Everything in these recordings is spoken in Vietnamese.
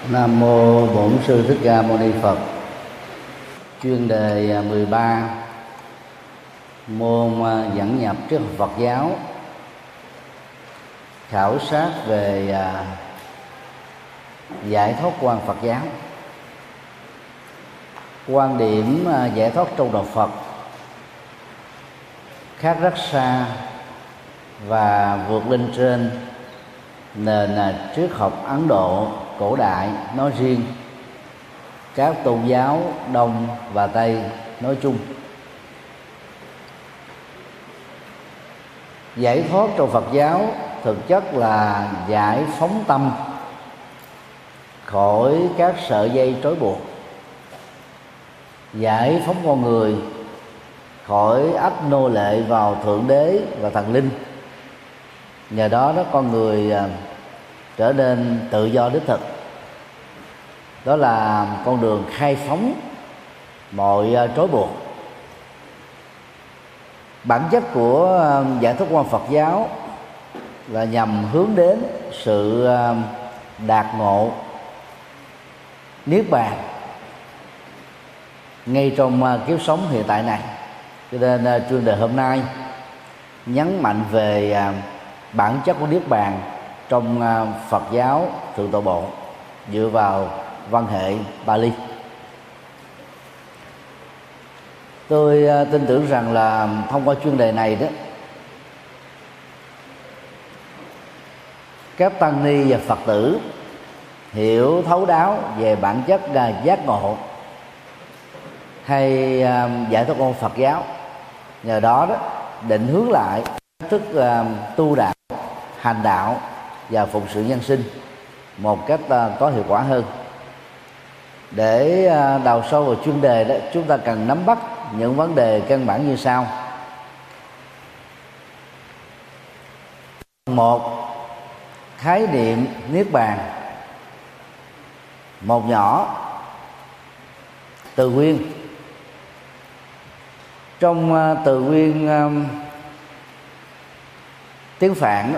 Nam mô Bổn Sư Thích Ca Mâu Ni Phật. Chuyên đề 13, môn dẫn nhập triết học Phật giáo, khảo sát về giải thoát quan Phật giáo. Quan điểm giải thoát trong đạo Phật khác rất xa và vượt lên trên nền triết học Ấn Độ cổ đại nói riêng, các tôn giáo Đông và Tây nói chung. Giải thoát trong Phật giáo thực chất là giải phóng tâm khỏi các sợi dây trói buộc, giải phóng con người khỏi ách nô lệ vào Thượng Đế và Thần Linh. Nhờ đó con người trở nên tự do đích thực. Đó là con đường khai phóng mọi trói buộc. Bản chất của giải thoát quan Phật giáo là nhằm hướng đến sự đạt ngộ niết bàn ngay trong kiếp sống hiện tại này. Cho nên chuyên đề hôm nay nhấn mạnh về bản chất của niết bàn trong Phật giáo Thượng Tọa Bộ dựa vào văn hệ Pali. Tôi tin tưởng rằng là thông qua chuyên đề này đó, các tăng ni và Phật tử hiểu thấu đáo về bản chất giác ngộ hay giải thoát con Phật giáo. Nhờ đó định hướng lại cách thức tu đạo, hành đạo và phụng sự nhân sinh một cách có hiệu quả hơn. Để đào sâu vào chuyên đề đó, chúng ta cần nắm bắt những vấn đề căn bản như sau. Một, khái niệm niết bàn. Một nhỏ, từ nguyên. Trong từ nguyên tiếng Phạn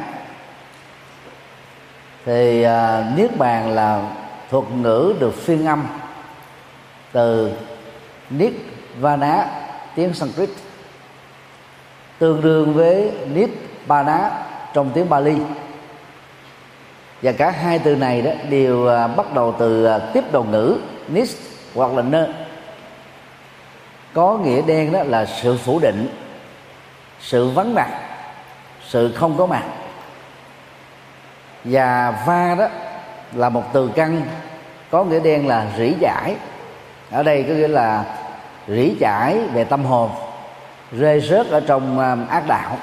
thì niết bàn là thuật ngữ được phiên âm từ Nirvana, tiếng Sanskrit, tương đương với Nibbana trong tiếng Pali. Và cả hai từ này đó đều bắt đầu từ tiếp đầu ngữ nis hoặc là nơ, có nghĩa đen đó là sự phủ định, sự vắng mặt, sự không có mặt. Và va đó là một từ căn có nghĩa đen là rỉ chải. Ở đây có nghĩa là rỉ chải về tâm hồn, rơi rớt ở trong ác đạo.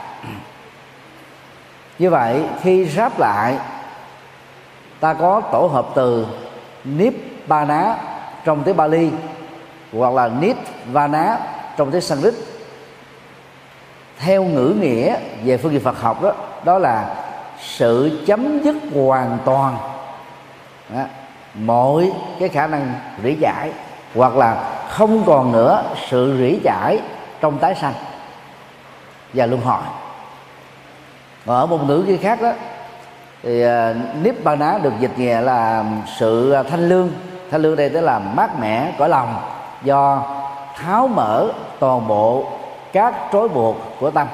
Như vậy khi ráp lại, ta có tổ hợp từ Nibbana trong tiếng Pali hoặc là Nirvana trong tiếng Sanskrit. Theo ngữ nghĩa về phương diện Phật học đó, đó là sự chấm dứt hoàn toàn đó, mọi cái khả năng rỉ chải, hoặc là không còn nữa sự rỉ chải trong tái sanh và luân hồi. Còn ở một ngữ kia khác đó thì Nibbana được dịch nghĩa là sự thanh lương. Thanh lương đây tức là mát mẻ cõi lòng, do tháo mở toàn bộ các trói buộc của tâm.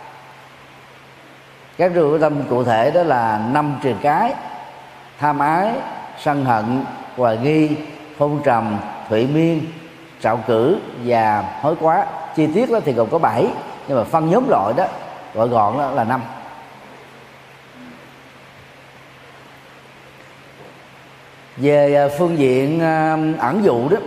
Các trói buộc của tâm cụ thể đó là 5 triền cái: tham ái, sân hận, hoài nghi, phong trầm, thụy miên, trạo cử và hối quá. Chi tiết đó thì gồm có 7, nhưng mà phân nhóm loại đó gọi gọn đó là 5. Về phương diện ẩn dụ đó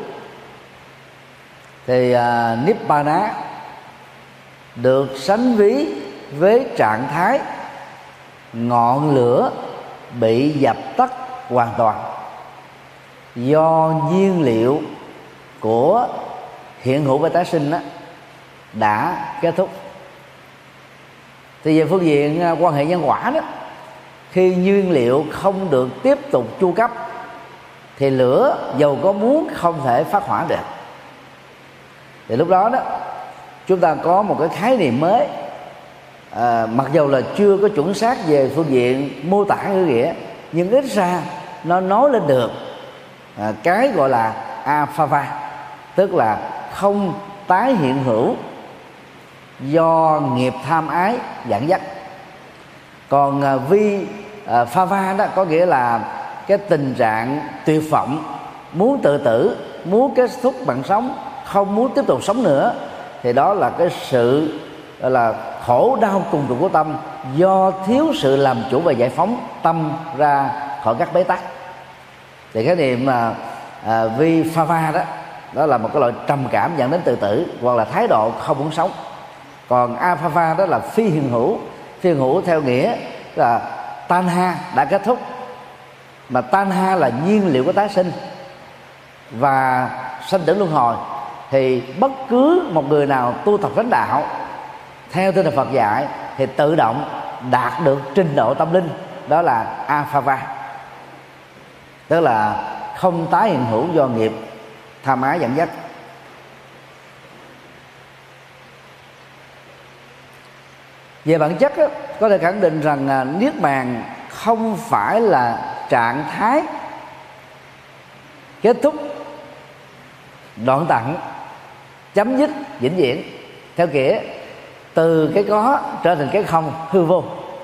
thì Nibbana được sánh ví với trạng thái ngọn lửa bị dập tắt hoàn toàn do nhiên liệu của hiện hữu và tái sinh đó đã kết thúc. Thì về phương diện quan hệ nhân quả đó, khi nhiên liệu không được tiếp tục chu cấp thì lửa dầu có muốn không thể phát hỏa được. Thì lúc đó chúng ta có một cái khái niệm mới, mặc dù là chưa có chuẩn xác về phương diện mô tả ngữ nghĩa, nhưng ít ra nó nói lên được cái gọi là apava, tức là không tái hiện hữu do nghiệp tham ái dẫn dắt. Còn viphava đó có nghĩa là cái tình trạng tuyệt vọng, muốn tự tử, muốn kết thúc mạng sống, không muốn tiếp tục sống nữa, thì đó là cái sự gọi là khổ đau cùng cực của tâm do thiếu sự làm chủ và giải phóng tâm ra khỏi các bế tắc. Thì khái niệm viphava đó là một cái loại trầm cảm dẫn đến tự tử hoặc là thái độ không muốn sống. Còn aphava đó là phi hiện hữu. Phi hiện hữu theo nghĩa là tanha đã kết thúc, mà tanha là nhiên liệu của tái sinh và sanh tử luân hồi. Thì bất cứ một người nào tu tập chánh đạo theo tinh thần Phật dạy thì tự động đạt được trình độ tâm linh, đó là apava, tức là không tái hiện hữu do nghiệp tham ái dẫn dắt. Về bản chất có thể khẳng định rằng niết bàn không phải là trạng thái kết thúc, đoạn tận, chấm dứt vĩnh viễn theo nghĩa từ cái có trở thành cái không, hư vô,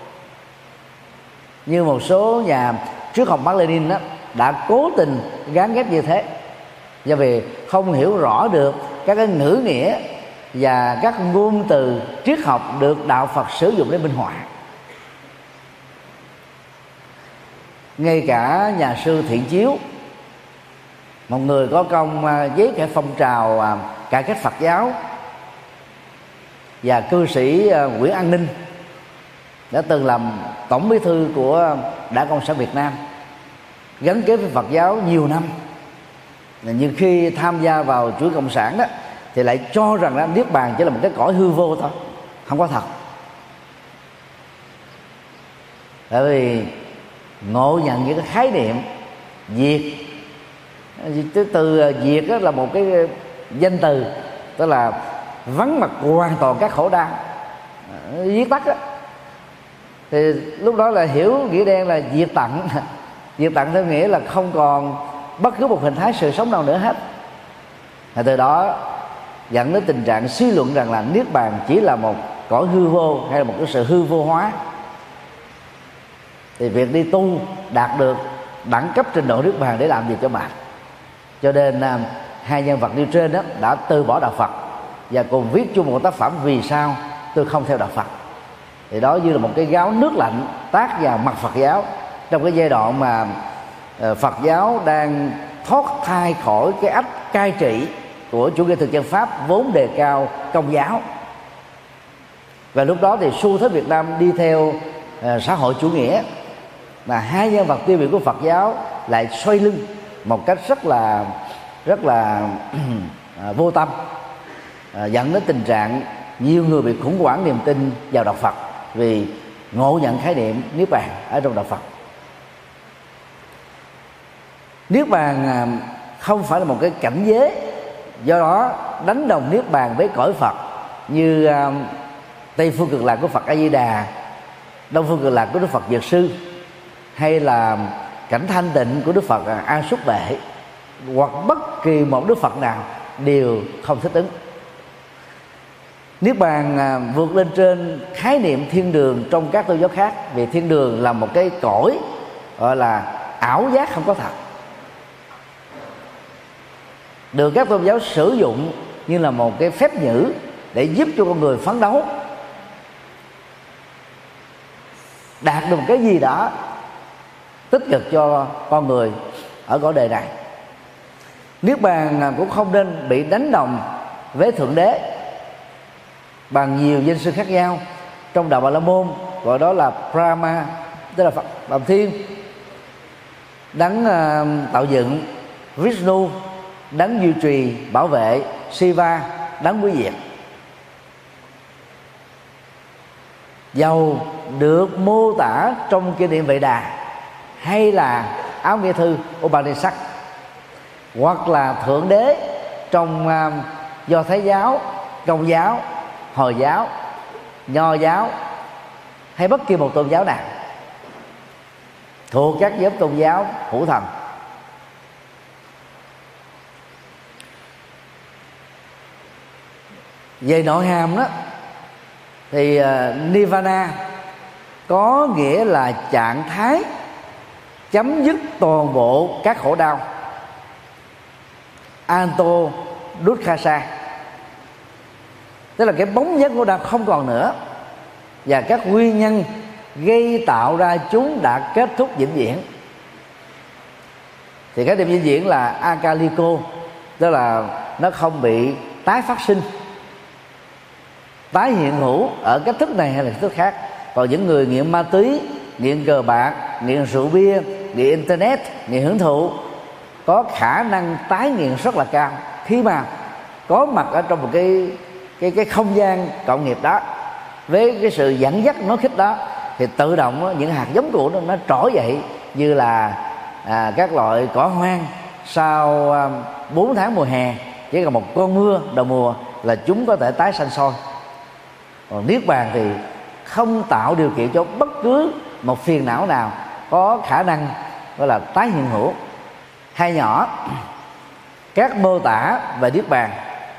như một số nhà triết học Mác Lênin đã cố tình gán ghép như thế, do vì không hiểu rõ được các cái ngữ nghĩa và các ngôn từ triết học được đạo Phật sử dụng để minh họa. Ngay cả nhà sư Thiện Chiếu, một người có công với cái phong trào cải cách Phật giáo, và cư sĩ Nguyễn An Ninh đã từng làm tổng bí thư của Đảng Cộng sản Việt Nam, gắn kết với Phật giáo nhiều năm. Nhưng khi tham gia vào chuỗi cộng sản đó thì lại cho rằng niết bàn chỉ là một cái cõi hư vô thôi, không có thật. Bởi vì ngộ nhận những cái khái niệm diệt, từ diệt đó là một cái danh từ, tức là vắng mặt hoàn toàn các khổ đau, viết tắt đó. Thì lúc đó là hiểu nghĩa đen là diệt tận. Diệt tận theo nghĩa là không còn bất cứ một hình thái sự sống nào nữa hết. Và từ đó dẫn đến tình trạng suy luận rằng là niết bàn chỉ là một cõi hư vô hay là một cái sự hư vô hóa. Thì việc đi tu đạt được đẳng cấp trình độ niết bàn để làm gì cho mệt. Cho nên hai nhân vật nêu trên đó đã từ bỏ đạo Phật và cùng viết chung một tác phẩm Vì sao tôi không theo đạo Phật. Thì đó như là một cái gáo nước lạnh tát vào mặt Phật giáo trong cái giai đoạn mà Phật giáo đang thoát thai khỏi cái ách cai trị của chủ nghĩa thực dân Pháp vốn đề cao công giáo. Và lúc đó thì xu thế Việt Nam đi theo xã hội chủ nghĩa, mà hai nhân vật tiêu biểu của Phật giáo lại xoay lưng một cách rất là vô tâm, dẫn đến tình trạng nhiều người bị khủng hoảng niềm tin vào đạo Phật vì ngộ nhận khái niệm niết bàn ở trong đạo Phật. Niết bàn không phải là một cái cảnh giới, do đó đánh đồng niết bàn với cõi Phật như Tây phương cực lạc của Phật A Di Đà, Đông phương cực lạc của Đức Phật Dược Sư, hay là cảnh thanh tịnh của Đức Phật A Xúc Bệ, hoặc bất kỳ một Đức Phật nào đều không thích ứng. Niết bàn vượt lên trên khái niệm thiên đường trong các tôn giáo khác, vì thiên đường là một cái cõi gọi là ảo giác không có thật, được các tôn giáo sử dụng như là một cái phép nhử để giúp cho con người phấn đấu đạt được một cái gì đó tích cực cho con người ở cõi đời này. Niết bàn cũng không nên bị đánh đồng với Thượng Đế bằng nhiều danh xưng khác nhau. Trong đạo Bà La Môn gọi đó là Brahma, tức là Phật Phạm Thiên, đấng tạo dựng, Vishnu, đấng duy trì bảo vệ, Shiva, đấng hủy diệt. Dầu được mô tả trong kinh điển Vệ Đà, hay là Áo Nghĩa Thư Upanishad, hoặc là Thượng Đế trong Do Thái giáo, Công giáo, Hồi giáo, Nho giáo, hay bất kỳ một tôn giáo nào thuộc các nhóm tôn giáo hữu thần, Về nội hàm đó thì nirvana có nghĩa là trạng thái chấm dứt toàn bộ các khổ đau, anto dukkha, tức là cái bóng dáng khổ đau không còn nữa, và các nguyên nhân gây tạo ra chúng đã kết thúc vĩnh viễn. Thì cái điểm vĩnh viễn là akaliko, tức là nó không bị tái phát sinh, tái hiện hữu ở cách thức này hay là cách thức khác. Còn những người nghiện ma túy, nghiện cờ bạc, nghiện rượu bia, nghiện internet, nghiện hưởng thụ có khả năng tái nghiện rất là cao khi mà có mặt ở trong một cái không gian cộng nghiệp đó, với cái sự dẫn dắt nói khích đó, thì tự động những hạt giống của nó trỗi dậy như là các loại cỏ hoang sau 4 tháng mùa hè, chỉ cần một cơn mưa đầu mùa là chúng có thể tái sanh sôi. Còn niết bàn thì không tạo điều kiện cho bất cứ một phiền não nào có khả năng gọi là tái hiện hữu. Hai nhỏ các mô tả về niết bàn.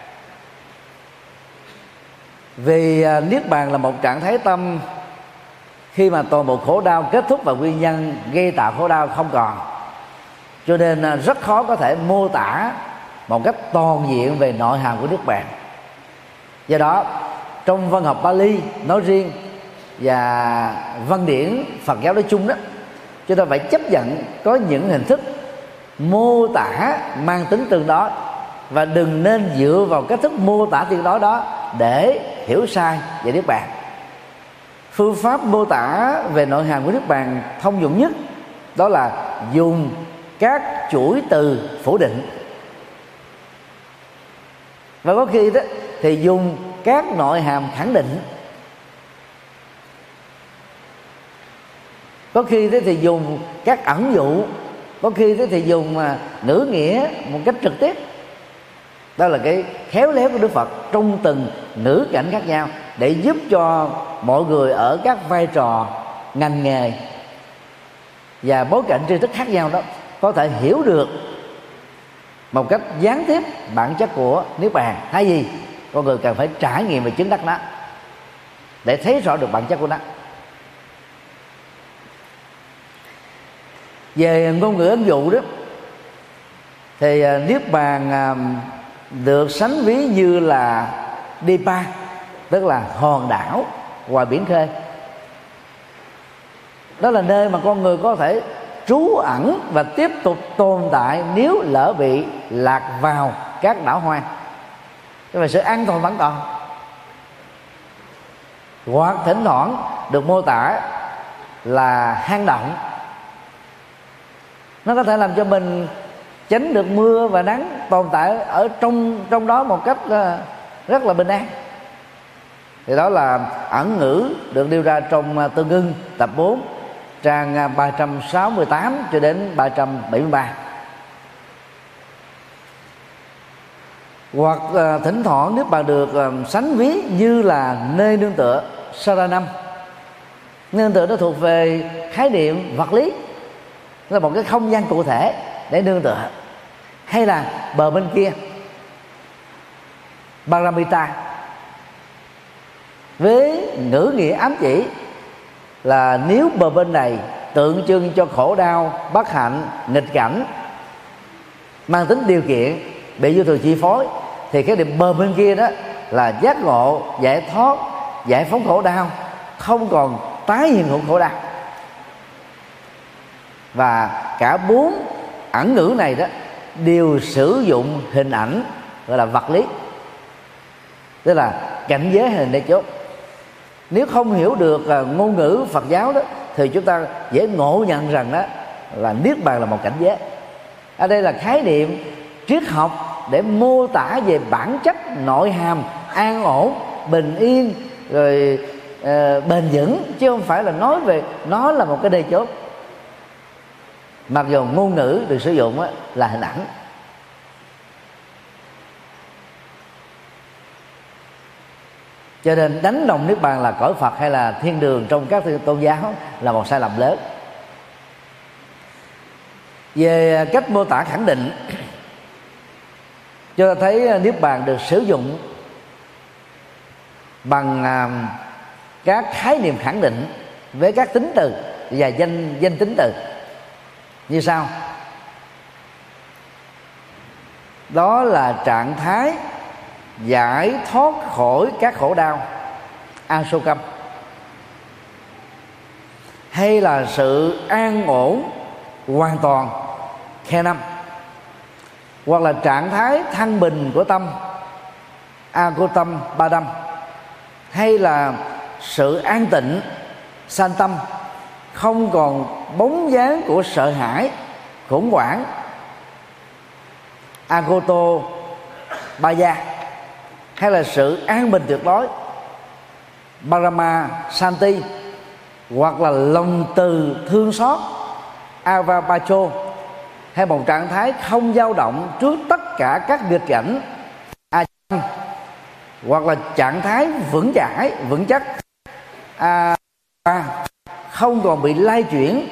Vì niết bàn là một trạng thái tâm khi mà toàn bộ khổ đau kết thúc và nguyên nhân gây tạo khổ đau không còn, cho nên rất khó có thể mô tả một cách toàn diện về nội hàm của niết bàn. Do đó trong văn học Pali nói riêng và văn điển Phật giáo nói chung đó, chúng ta phải chấp nhận có những hình thức mô tả mang tính tương đối, và đừng nên dựa vào cách thức mô tả tương đối đó để hiểu sai về niết bàn. Phương pháp mô tả về nội hàm của niết bàn thông dụng nhất đó là dùng các chuỗi từ phủ định, và có khi đó thì dùng các nội hàm khẳng định, có khi đó thì dùng các ẩn dụ, có khi đó thì dùng ngữ nghĩa một cách trực tiếp. Đó là cái khéo léo của Đức Phật trong từng ngữ cảnh khác nhau, để giúp cho mọi người ở các vai trò, ngành nghề và bối cảnh tri thức khác nhau đó có thể hiểu được một cách gián tiếp bản chất của niết bàn. Hay gì con người cần phải trải nghiệm và chứng đắc nó để thấy rõ được bản chất của nó. Về ngôn ngữ ấn dụ đó thì niết bàn được sánh ví như là Đipa, tức là hòn đảo ngoài biển khơi. Đó là nơi mà con người có thể trú ẩn và tiếp tục tồn tại nếu lỡ bị lạc vào các đảo hoang. Thế mà sự an toàn vẫn còn. Hoặc thỉnh thoảng được mô tả là hang động, nó có thể làm cho mình tránh được mưa và nắng, tồn tại ở trong đó một cách rất là bình an. Thì đó là ẩn ngữ được nêu ra trong Tương Ưng tập 4 trang 368 cho đến 373. Hoặc thỉnh thoảng nếu bạn được sánh ví như là nơi nương tựa Saranam. Nương tựa nó thuộc về khái niệm vật lý, là một cái không gian cụ thể để nương tựa. Hay là bờ bên kia Paramita, với ngữ nghĩa ám chỉ là nếu bờ bên này tượng trưng cho khổ đau, bất hạnh, nghịch cảnh, mang tính điều kiện, bị vô thường chi phối, thì cái điểm bờ bên kia đó là giác ngộ, giải thoát, giải phóng khổ đau, không còn tái hiện hữu khổ đau. Và cả 4 ẩn ngữ này đó đều sử dụng hình ảnh gọi là vật lý, tức là cảnh giới hình đây chốt. Nếu không hiểu được ngôn ngữ Phật giáo đó thì chúng ta dễ ngộ nhận rằng đó là niết bàn là một cảnh giới. Ở đây là khái niệm triết học để mô tả về bản chất nội hàm an ổn, bình yên, rồi bền vững, chứ không phải là nói về nó là một cái đây chốt. Mặc dù ngôn ngữ được sử dụng là hình ảnh. Cho nên đánh đồng niết bàn là cõi Phật hay là thiên đường trong các tôn giáo là một sai lầm lớn. Về cách mô tả khẳng định, cho ta thấy niết bàn được sử dụng bằng các khái niệm khẳng định với các tính từ và danh tính từ như sau. Đó là trạng thái giải thoát khỏi các khổ đau, asokam, hay là sự an ổn hoàn toàn, khenam, hoặc là trạng thái thăng bình của tâm, agotam badam, hay là sự an tịnh, san tâm, không còn bóng dáng của sợ hãi, khủng hoảng, agoto baya, hay là sự an bình tuyệt đối, parama santi, hoặc là lòng từ thương xót, avapacho, hay một trạng thái không dao động trước tất cả các nghịch cảnh, acham, hoặc là trạng thái vững chãi, vững chắc, không còn bị lay chuyển,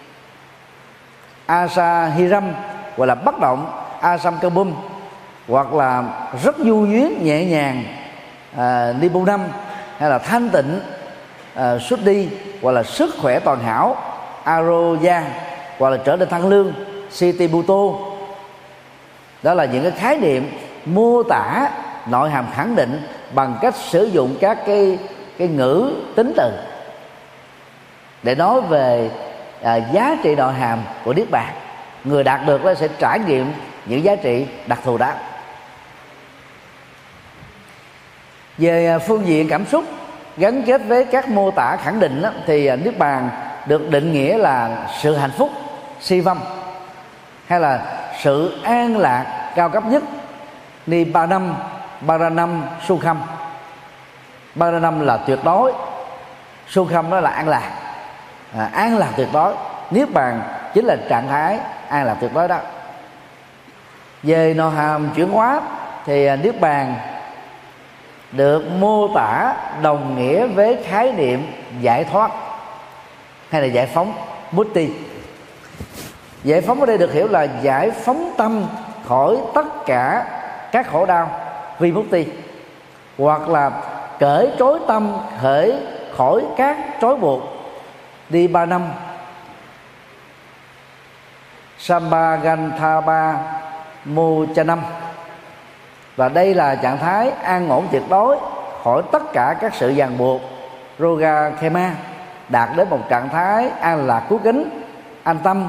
asahiram, hoặc là bất động, asamkabum, hoặc là rất du duyên nhẹ nhàng, nibunam, hay là thanh tịnh, suddhi, hoặc là sức khỏe toàn hảo, aroya, hoặc là trở nên thăng lương, sitibuto. Đó là những cái khái niệm mô tả nội hàm khẳng định bằng cách sử dụng các cái ngữ tính từ để nói về giá trị nội hàm của niết bàn. Người đạt được nó sẽ trải nghiệm những giá trị đặc thù đó. Về phương diện cảm xúc gắn kết với các mô tả khẳng định đó, thì niết bàn được định nghĩa là sự hạnh phúc, sivam, hay là sự an lạc cao cấp nhất, nibbānam, paranam, sukham. Paranam là tuyệt đối, sukham đó là an lạc, an lạc tuyệt đối. Niết bàn chính là trạng thái an lạc tuyệt đối đó. Về nội hàm chuyển hóa thì niết bàn được mô tả đồng nghĩa với khái niệm giải thoát hay là giải phóng, mutti. Giải phóng ở đây được hiểu là giải phóng tâm khỏi tất cả các khổ đau, vimutti, hoặc là cởi trói tâm khỏi các trói buộc, nibbānam, sambhaganthapa mochanam. Và đây là trạng thái an ổn tuyệt đối khỏi tất cả các sự ràng buộc, roga khema, đạt đến một trạng thái an lạc cứu kính, an tâm,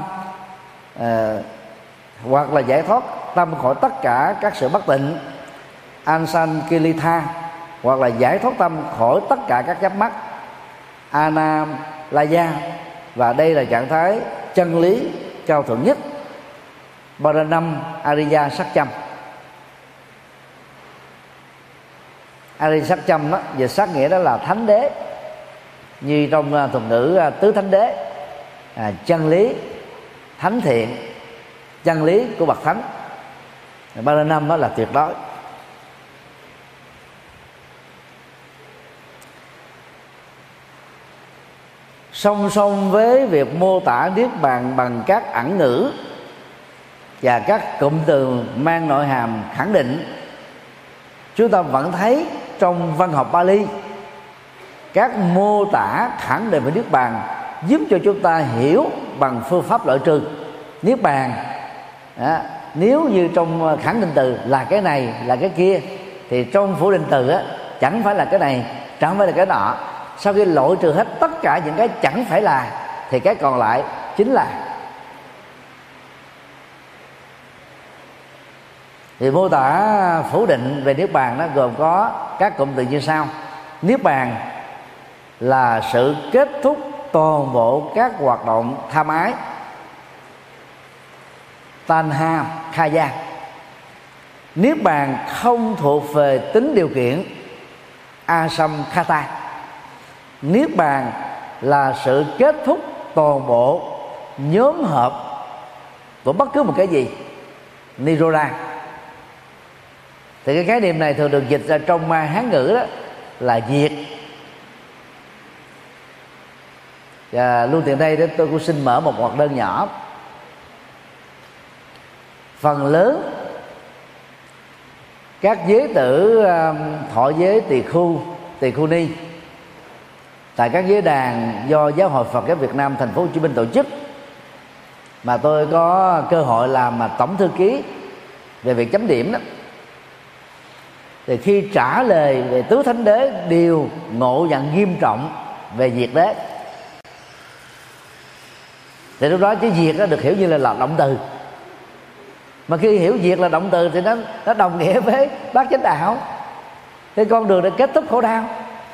hoặc là giải thoát tâm khỏi tất cả các sự bất tịnh, ansankilitha, hoặc là giải thoát tâm khỏi tất cả các chấp mắc, anamlaya. Và đây là trạng thái chân lý cao thượng nhất, paranam ariya satcham. Ariya satcham đó, về sát nghĩa đó là thánh đế, như trong thuật ngữ tứ thánh đế, chân lý, thánh thiện, chân lý của bậc thánh. Paranam đó là tuyệt đối. Song song với việc mô tả niết bàn bằng các ẩn ngữ và các cụm từ mang nội hàm khẳng định, chúng ta vẫn thấy trong văn học Pali các mô tả khẳng định về niết bàn giúp cho chúng ta hiểu bằng phương pháp loại trừ. Niết bàn đó, nếu như trong khẳng định từ là cái này là cái kia, thì trong phủ định từ á, chẳng phải là cái này, chẳng phải là cái nọ. Sau khi loại trừ hết tất cả những cái chẳng phải là, thì cái còn lại chính là. Thì mô tả phủ định về niết bàn nó gồm có các cụm từ như sau. Niết bàn là sự kết thúc toàn bộ các hoạt động tham ái, tanha khaya. Niết bàn không thuộc về tính điều kiện, asamkhata. Niết bàn là sự kết thúc toàn bộ nhóm hợp của bất cứ một cái gì, niroda. Thì cái khái niệm này thường được dịch ra trong Hán ngữ đó là diệt. Và luôn tiện đây tôi cũng xin mở một ngoặc đơn nhỏ. Phần lớn các giới tử thọ giới tỳ khưu Tỳ Khưu Ni tại các diễn đàn do Giáo hội Phật giáo Việt Nam Thành phố Hồ Chí Minh tổ chức, mà tôi có cơ hội làm tổng thư ký về việc chấm điểm đó, thì khi trả lời về tứ thánh đế đều ngộ nhận nghiêm trọng về diệt đế, thì lúc đó chữ diệt nó được hiểu như là động từ. Mà khi hiểu diệt là động từ thì nó đồng nghĩa với bát chánh đạo, cái con đường để kết thúc khổ đau.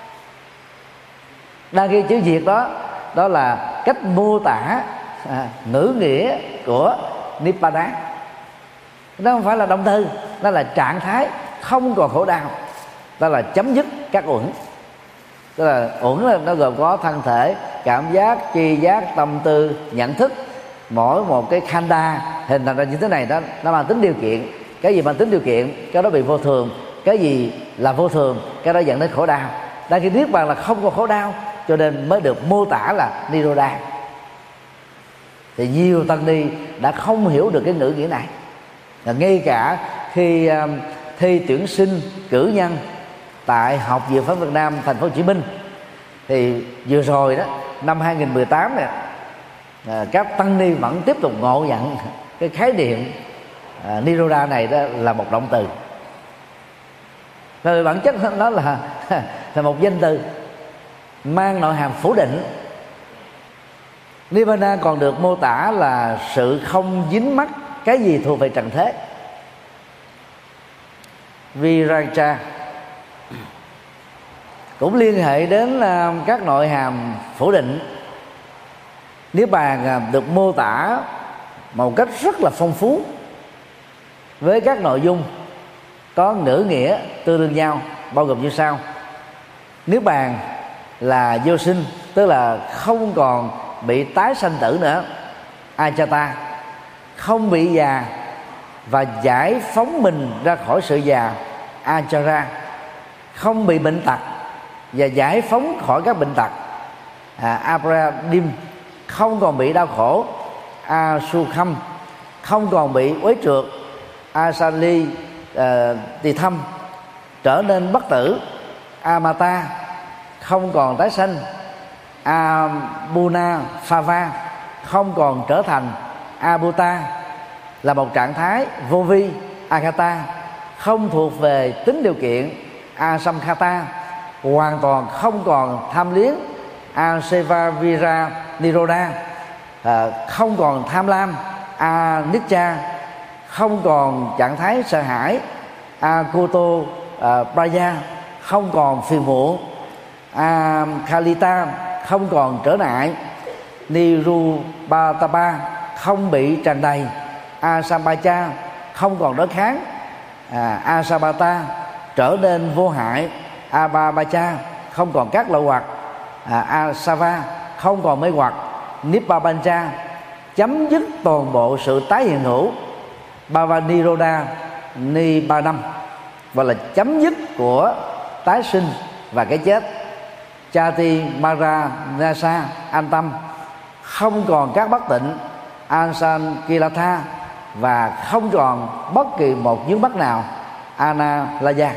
Đang khi chữ diệt đó là cách mô tả ngữ nghĩa của Nibbana. Nó không phải là động từ, nó là trạng thái không còn khổ đau, đó là chấm dứt các uẩn. Tức là uẩn là nó gồm có thân thể, cảm giác, tri giác, tâm tư, nhận thức. Mỗi một cái khanda hình thành ra như thế này đó, nó mang tính điều kiện. Cái gì mang tính điều kiện, cái đó bị vô thường. Cái gì là vô thường, cái đó dẫn đến khổ đau. Đang khi niết bàn là không có khổ đau, cho nên mới được mô tả là Niroda. Thì nhiều tăng ni đã không hiểu được cái ngữ nghĩa này. Và ngay cả khi thi tuyển sinh cử nhân tại Học viện Phật Việt Nam Thành phố Hồ Chí Minh, thì vừa rồi đó, năm 2018 này, các tăng ni vẫn tiếp tục ngộ nhận cái khái niệm Niroda này đó là một động từ. Về bản chất nó là một danh từ mang nội hàm phủ định. Nibbana còn được mô tả là sự không dính mắc cái gì thuộc về trần thế. Viraja cũng liên hệ đến các nội hàm phủ định. Niết bàn được mô tả một cách rất là phong phú với các nội dung có ngữ nghĩa tương đương nhau, bao gồm như sau. Niết bàn là vô sinh, tức là không còn bị tái sanh tử nữa, Achata, không bị già và giải phóng mình ra khỏi sự già, Achara, không bị bệnh tật và giải phóng khỏi các bệnh tật, Abradim, không còn bị đau khổ, Asukham, không còn bị uế trượt, Asali tỳ thâm, trở nên bất tử, Amata, không còn tái sanh, Abuna Phava, không còn trở thành Abuta, là một trạng thái vô vi, Akata, không thuộc về tính điều kiện, Asamkhata, hoàn toàn không còn tham liếng, Asevavira Niroda, không còn tham lam, Anicca, không còn trạng thái sợ hãi, Akoto Praya, không còn phiền muộn, Khalita, không còn trở ngại, Nirupatapa, không bị tràn đầy, Asambacha, không còn đối kháng, Asabata, trở nên vô hại, Ababacha, không còn các loại hoặc, Asava, không còn mê hoặc, Nippabancha, chấm dứt toàn bộ sự tái hiện hữu, Bhavaniroda Nibbanam, và là chấm dứt của tái sinh và cái chết, Chati Mara Nasa, an tâm, không còn các bất tịnh, Ansan Kilatha, và không còn bất kỳ một vướng mắc nào, Analaya.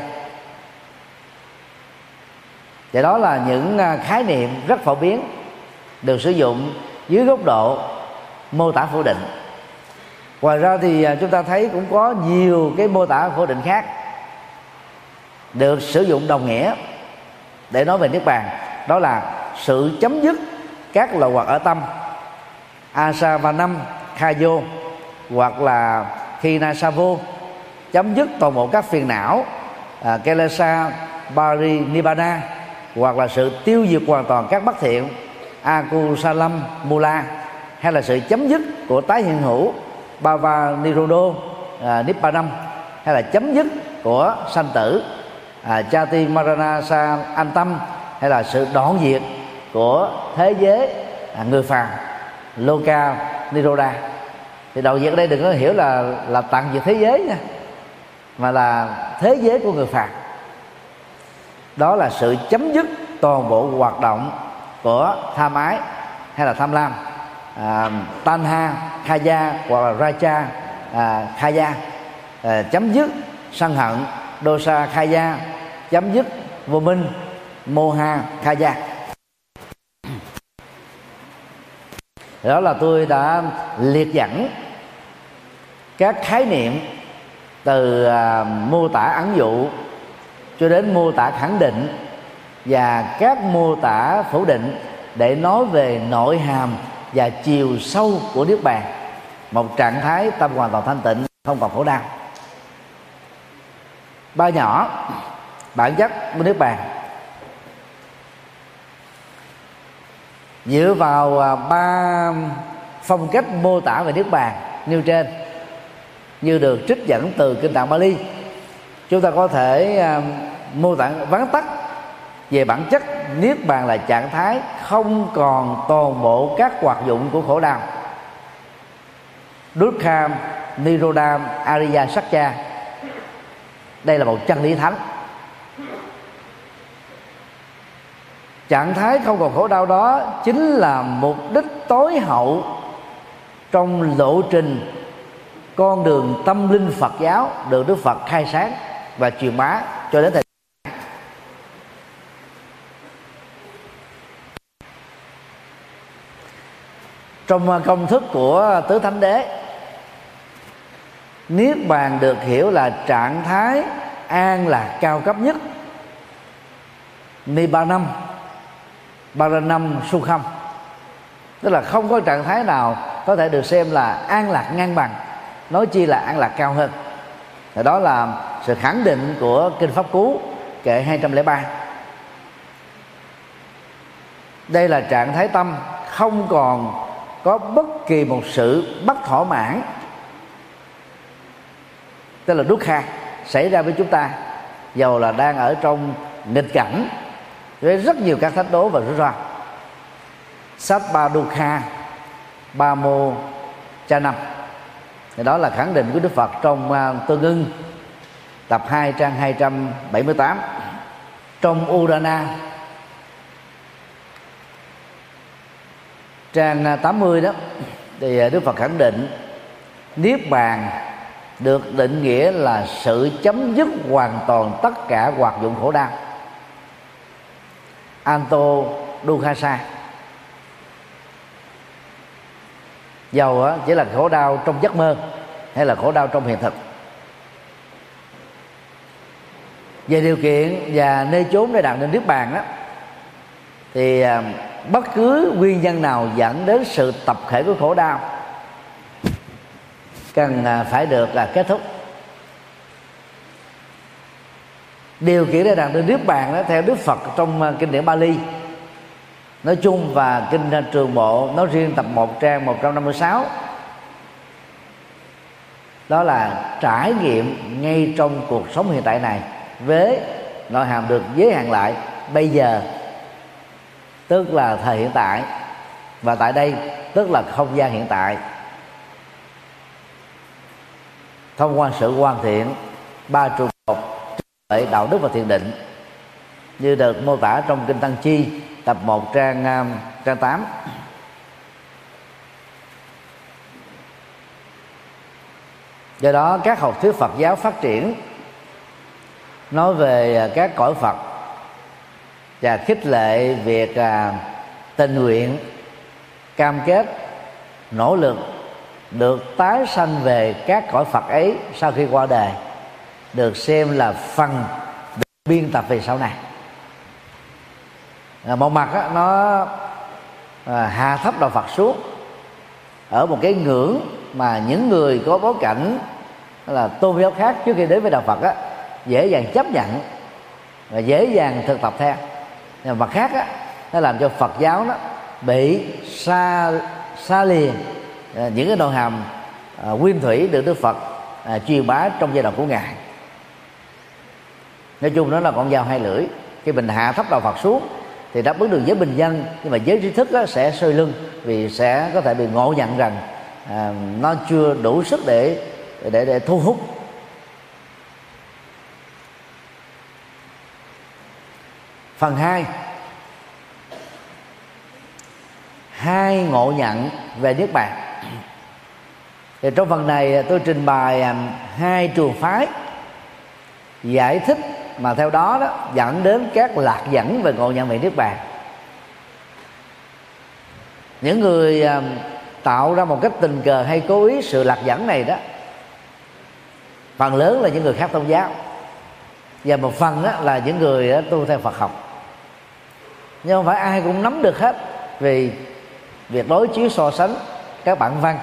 Thì đó là những khái niệm rất phổ biến được sử dụng dưới góc độ mô tả phủ định. Ngoài ra thì chúng ta thấy cũng có nhiều cái mô tả phủ định khác được sử dụng đồng nghĩa để nói về niết bàn. Đó là sự chấm dứt các loại hoặc ở tâm, Asavanam Khayo, hoặc là Khinasavo, chấm dứt toàn bộ các phiền não, Kelesa Bari Nibbana, hoặc là sự tiêu diệt hoàn toàn các bất thiện, Akusalam Mula, hay là sự chấm dứt của tái hiện hữu, Bhava Nirodo Nibbanam, hay là chấm dứt của sanh tử, Chati Maranasa an tâm, hay là sự đoạn diệt của thế giới người phàm, Loka Niroda. Thì đoạn diệt ở đây đừng có hiểu là tận diệt thế giới nha, mà là thế giới của người phàm. Đó là sự chấm dứt toàn bộ hoạt động của tham ái hay là tham lam, Tanha Khaya hoặc là Raja Khaya, chấm dứt sân hận, Dosa Khaya, chấm dứt vô minh, Moha Khaya. Đó là tôi đã liệt dẫn các khái niệm từ mô tả ẩn dụ cho đến mô tả khẳng định và các mô tả phủ định để nói về nội hàm và chiều sâu của niết bàn, một trạng thái tâm hoàn toàn thanh tịnh, không còn khổ đau. Ba nhỏ bản chất của niết bàn dựa vào ba phong cách mô tả về niết bàn nêu trên, như được trích dẫn từ kinh Tạng Bali. Chúng ta có thể mô tả vắn tắt về bản chất niết bàn là trạng thái không còn toàn bộ các hoạt dụng của khổ đau. Dukkha Nirodha Ariya Satya, đây là một chân lý thánh. Trạng thái không còn khổ đau đó chính là mục đích tối hậu trong lộ trình con đường tâm linh Phật giáo được Đức Phật khai sáng và truyền bá cho đến thời. Trong công thức của Tứ Thánh Đế, niết bàn được hiểu là trạng thái an lạc cao cấp nhất, Nibbanam Paranam Sukham, tức là không có trạng thái nào có thể được xem là an lạc ngang bằng, nói chi là an lạc cao hơn. Thì đó là sự khẳng định của Kinh Pháp Cú kệ 203. Đây là trạng thái tâm không còn có bất kỳ một sự bất thỏa mãn, tức là dukkha, xảy ra với chúng ta, dầu là đang ở trong nghịch cảnh với rất nhiều các thách đố và rủi ro. Sattva dukkha Bamo Chanam, thì đó là khẳng định của Đức Phật trong Tương Ưng tập 2 trang 278. Trong Udana trang 80 đó, thì Đức Phật khẳng định niết bàn được định nghĩa là sự chấm dứt hoàn toàn tất cả hoạt dụng khổ đau. Anto Dukkasa, dầu chỉ là khổ đau trong giấc mơ hay là khổ đau trong hiện thực. Về điều kiện và nơi chốn để đạt đến niết bàn đó, thì bất cứ nguyên nhân nào dẫn đến sự tập thể của khổ đau cần phải được kết thúc. Điều kiện để đạt đến niết bàn đó, theo Đức Phật trong kinh điển Bali nói chung và kinh Trường Bộ nói riêng, tập 1 trang 156, đó là trải nghiệm ngay trong cuộc sống hiện tại này với nội hàm được giới hạn lại bây giờ, tức là thời hiện tại, và tại đây tức là không gian hiện tại, thông qua sự hoàn thiện ba trụ cột đạo đức và thiền định như được mô tả trong kinh Tăng Chi tập 1 trang 8. Do đó các học thuyết Phật giáo phát triển nói về các cõi Phật và khích lệ việc tình nguyện, cam kết, nỗ lực được tái sanh về các cõi Phật ấy sau khi qua đời, được xem là phần được biên tập về sau này. Một mặt đó, nó hạ thấp đạo Phật xuống ở một cái ngưỡng mà những người có bối cảnh là tôn giáo khác trước khi đến với đạo Phật á, dễ dàng chấp nhận và dễ dàng thực tập theo. Nhưng mặt khác á, nó làm cho Phật giáo nó bị xa lìa những cái nội hàm nguyên thủy được Đức Phật truyền bá trong giai đoạn của Ngài. Nói chung đó là con dao hai lưỡi. Khi mình hạ thấp đạo Phật xuống thì đáp ứng được giới bình dân, nhưng mà giới trí thức sẽ sôi lưng, vì sẽ có thể bị ngộ nhận rằng nó chưa đủ sức để thu hút. Phần 2, hai ngộ nhận về niết bàn. Thì trong phần này tôi trình bày hai trường phái giải thích mà theo đó dẫn đến các lạc dẫn về ngộ nhận về niết bàn. Những người tạo ra một cách tình cờ hay cố ý sự lạc dẫn này đó, phần lớn là những người khác tôn giáo, và một phần là những người tu theo Phật học. Nhưng không phải ai cũng nắm được hết, vì việc đối chiếu so sánh các bản văn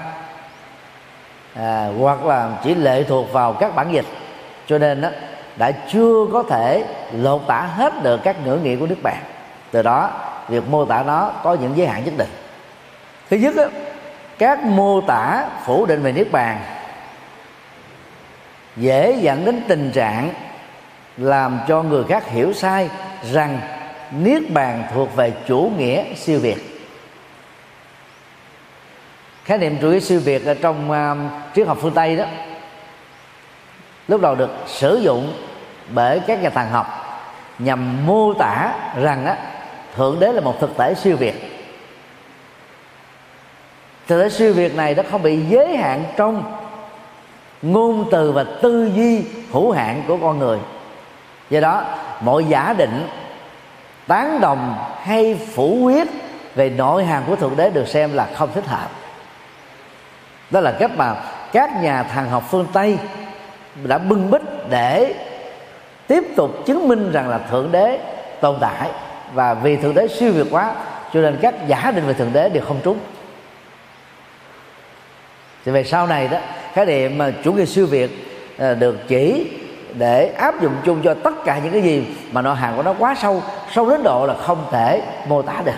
hoặc là chỉ lệ thuộc vào các bản dịch, cho nên đã chưa có thể lột tả hết được các ngữ nghĩa của Niết Bàn. Từ đó việc mô tả nó có những giới hạn nhất định. Thứ nhất, các mô tả phủ định về Niết Bàn dễ dẫn đến tình trạng làm cho người khác hiểu sai rằng Niết Bàn thuộc về chủ nghĩa siêu việt. Khái niệm chủ nghĩa siêu việt ở trong triết học phương Tây đó, lúc đầu được sử dụng bởi các nhà thần học nhằm mô tả rằng Thượng Đế là một thực thể siêu việt. Thực thể siêu việt này nó không bị giới hạn trong ngôn từ và tư duy hữu hạn của con người. Do đó mọi giả định tán đồng hay phủ quyết về nội hàm của Thượng Đế được xem là không thích hợp. Đó là cách mà các nhà thần học phương Tây đã bưng bít để tiếp tục chứng minh rằng là Thượng Đế tồn tại, và vì Thượng Đế siêu việt quá cho nên các giả định về Thượng Đế đều không trúng. Thì về sau này đó, khái niệm chủ nghĩa siêu việt được chỉ để áp dụng chung cho tất cả những cái gì mà nội hàm của nó quá sâu, sâu đến độ là không thể mô tả được.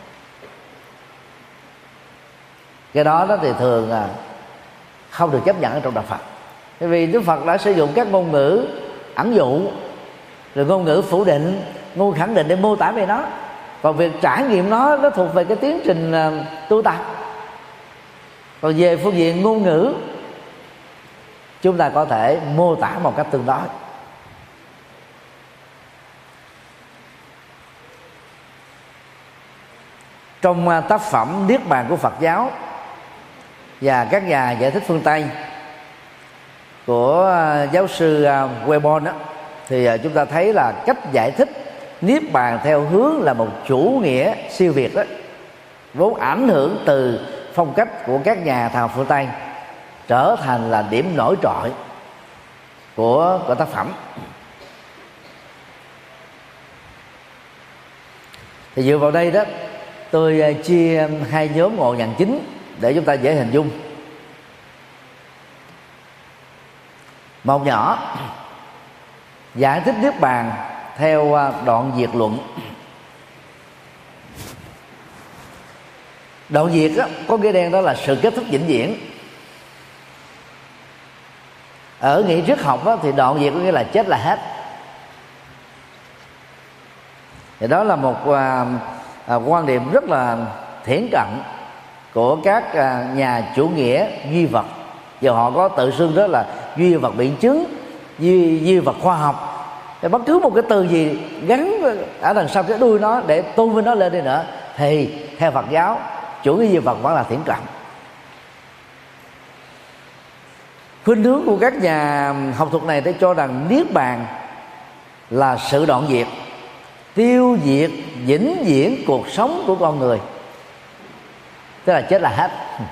Cái đó thì thường không được chấp nhận ở trong đạo Phật, bởi vì Đức Phật đã sử dụng các ngôn ngữ ẩn dụ, rồi ngôn ngữ phủ định, ngôn khẳng định để mô tả về nó. Còn việc trải nghiệm nó thuộc về cái tiến trình tu tập. Còn về phương diện ngôn ngữ, chúng ta có thể mô tả một cách tương đối. Trong tác phẩm Niết Bàn của Phật giáo và các nhà giải thích phương Tây của giáo sư Webon đó, thì chúng ta thấy là cách giải thích Niết Bàn theo hướng là một chủ nghĩa siêu việt đó, vốn ảnh hưởng từ phong cách của các nhà thần học phương Tây, trở thành là điểm nổi trội của tác phẩm. Thì dựa vào đây đó, tôi chia hai nhóm ngộ nhận chính để chúng ta dễ hình dung. Một nhỏ giải thích Niết Bàn theo đoạn diệt luận. Đoạn diệt có nghĩa đen đó là sự kết thúc vĩnh viễn. Ở nghĩa triết học thì đoạn diệt có nghĩa là chết là hết. Thì đó là một quan điểm rất là thiển cận của các nhà chủ nghĩa duy vật. Giờ họ có tự xưng đó là duy vật biện chứng, duy vật khoa học. Thì bất cứ một cái từ gì gắn ở đằng sau cái đuôi nó để tôn vinh nó lên đi nữa, thì theo Phật giáo chủ nghĩa duy vật vẫn là thiển cận. Khuynh hướng của các nhà học thuật này để cho rằng Niết Bàn là sự đoạn diệt, tiêu diệt vĩnh viễn cuộc sống của con người, tức là chết là hết.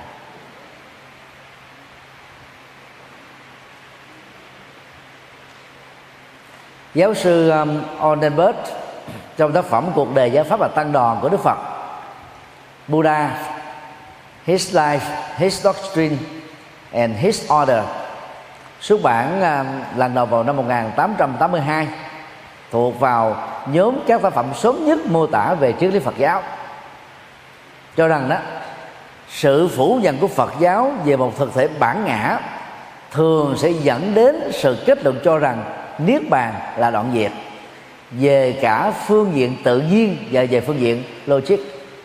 Giáo sư Oldenburg trong tác phẩm Cuộc đời giải pháp và tăng đoàn của Đức Phật, Buddha, His Life, His Doctrine and His Order, xuất bản lần đầu vào năm 1882, thuộc vào nhóm các tác phẩm sớm nhất mô tả về triết lý Phật giáo, cho rằng đó sự phủ nhận của Phật giáo về một thực thể bản ngã thường sẽ dẫn đến sự kết luận cho rằng Niết Bàn là đoạn diệt về cả phương diện tự nhiên và về phương diện logic.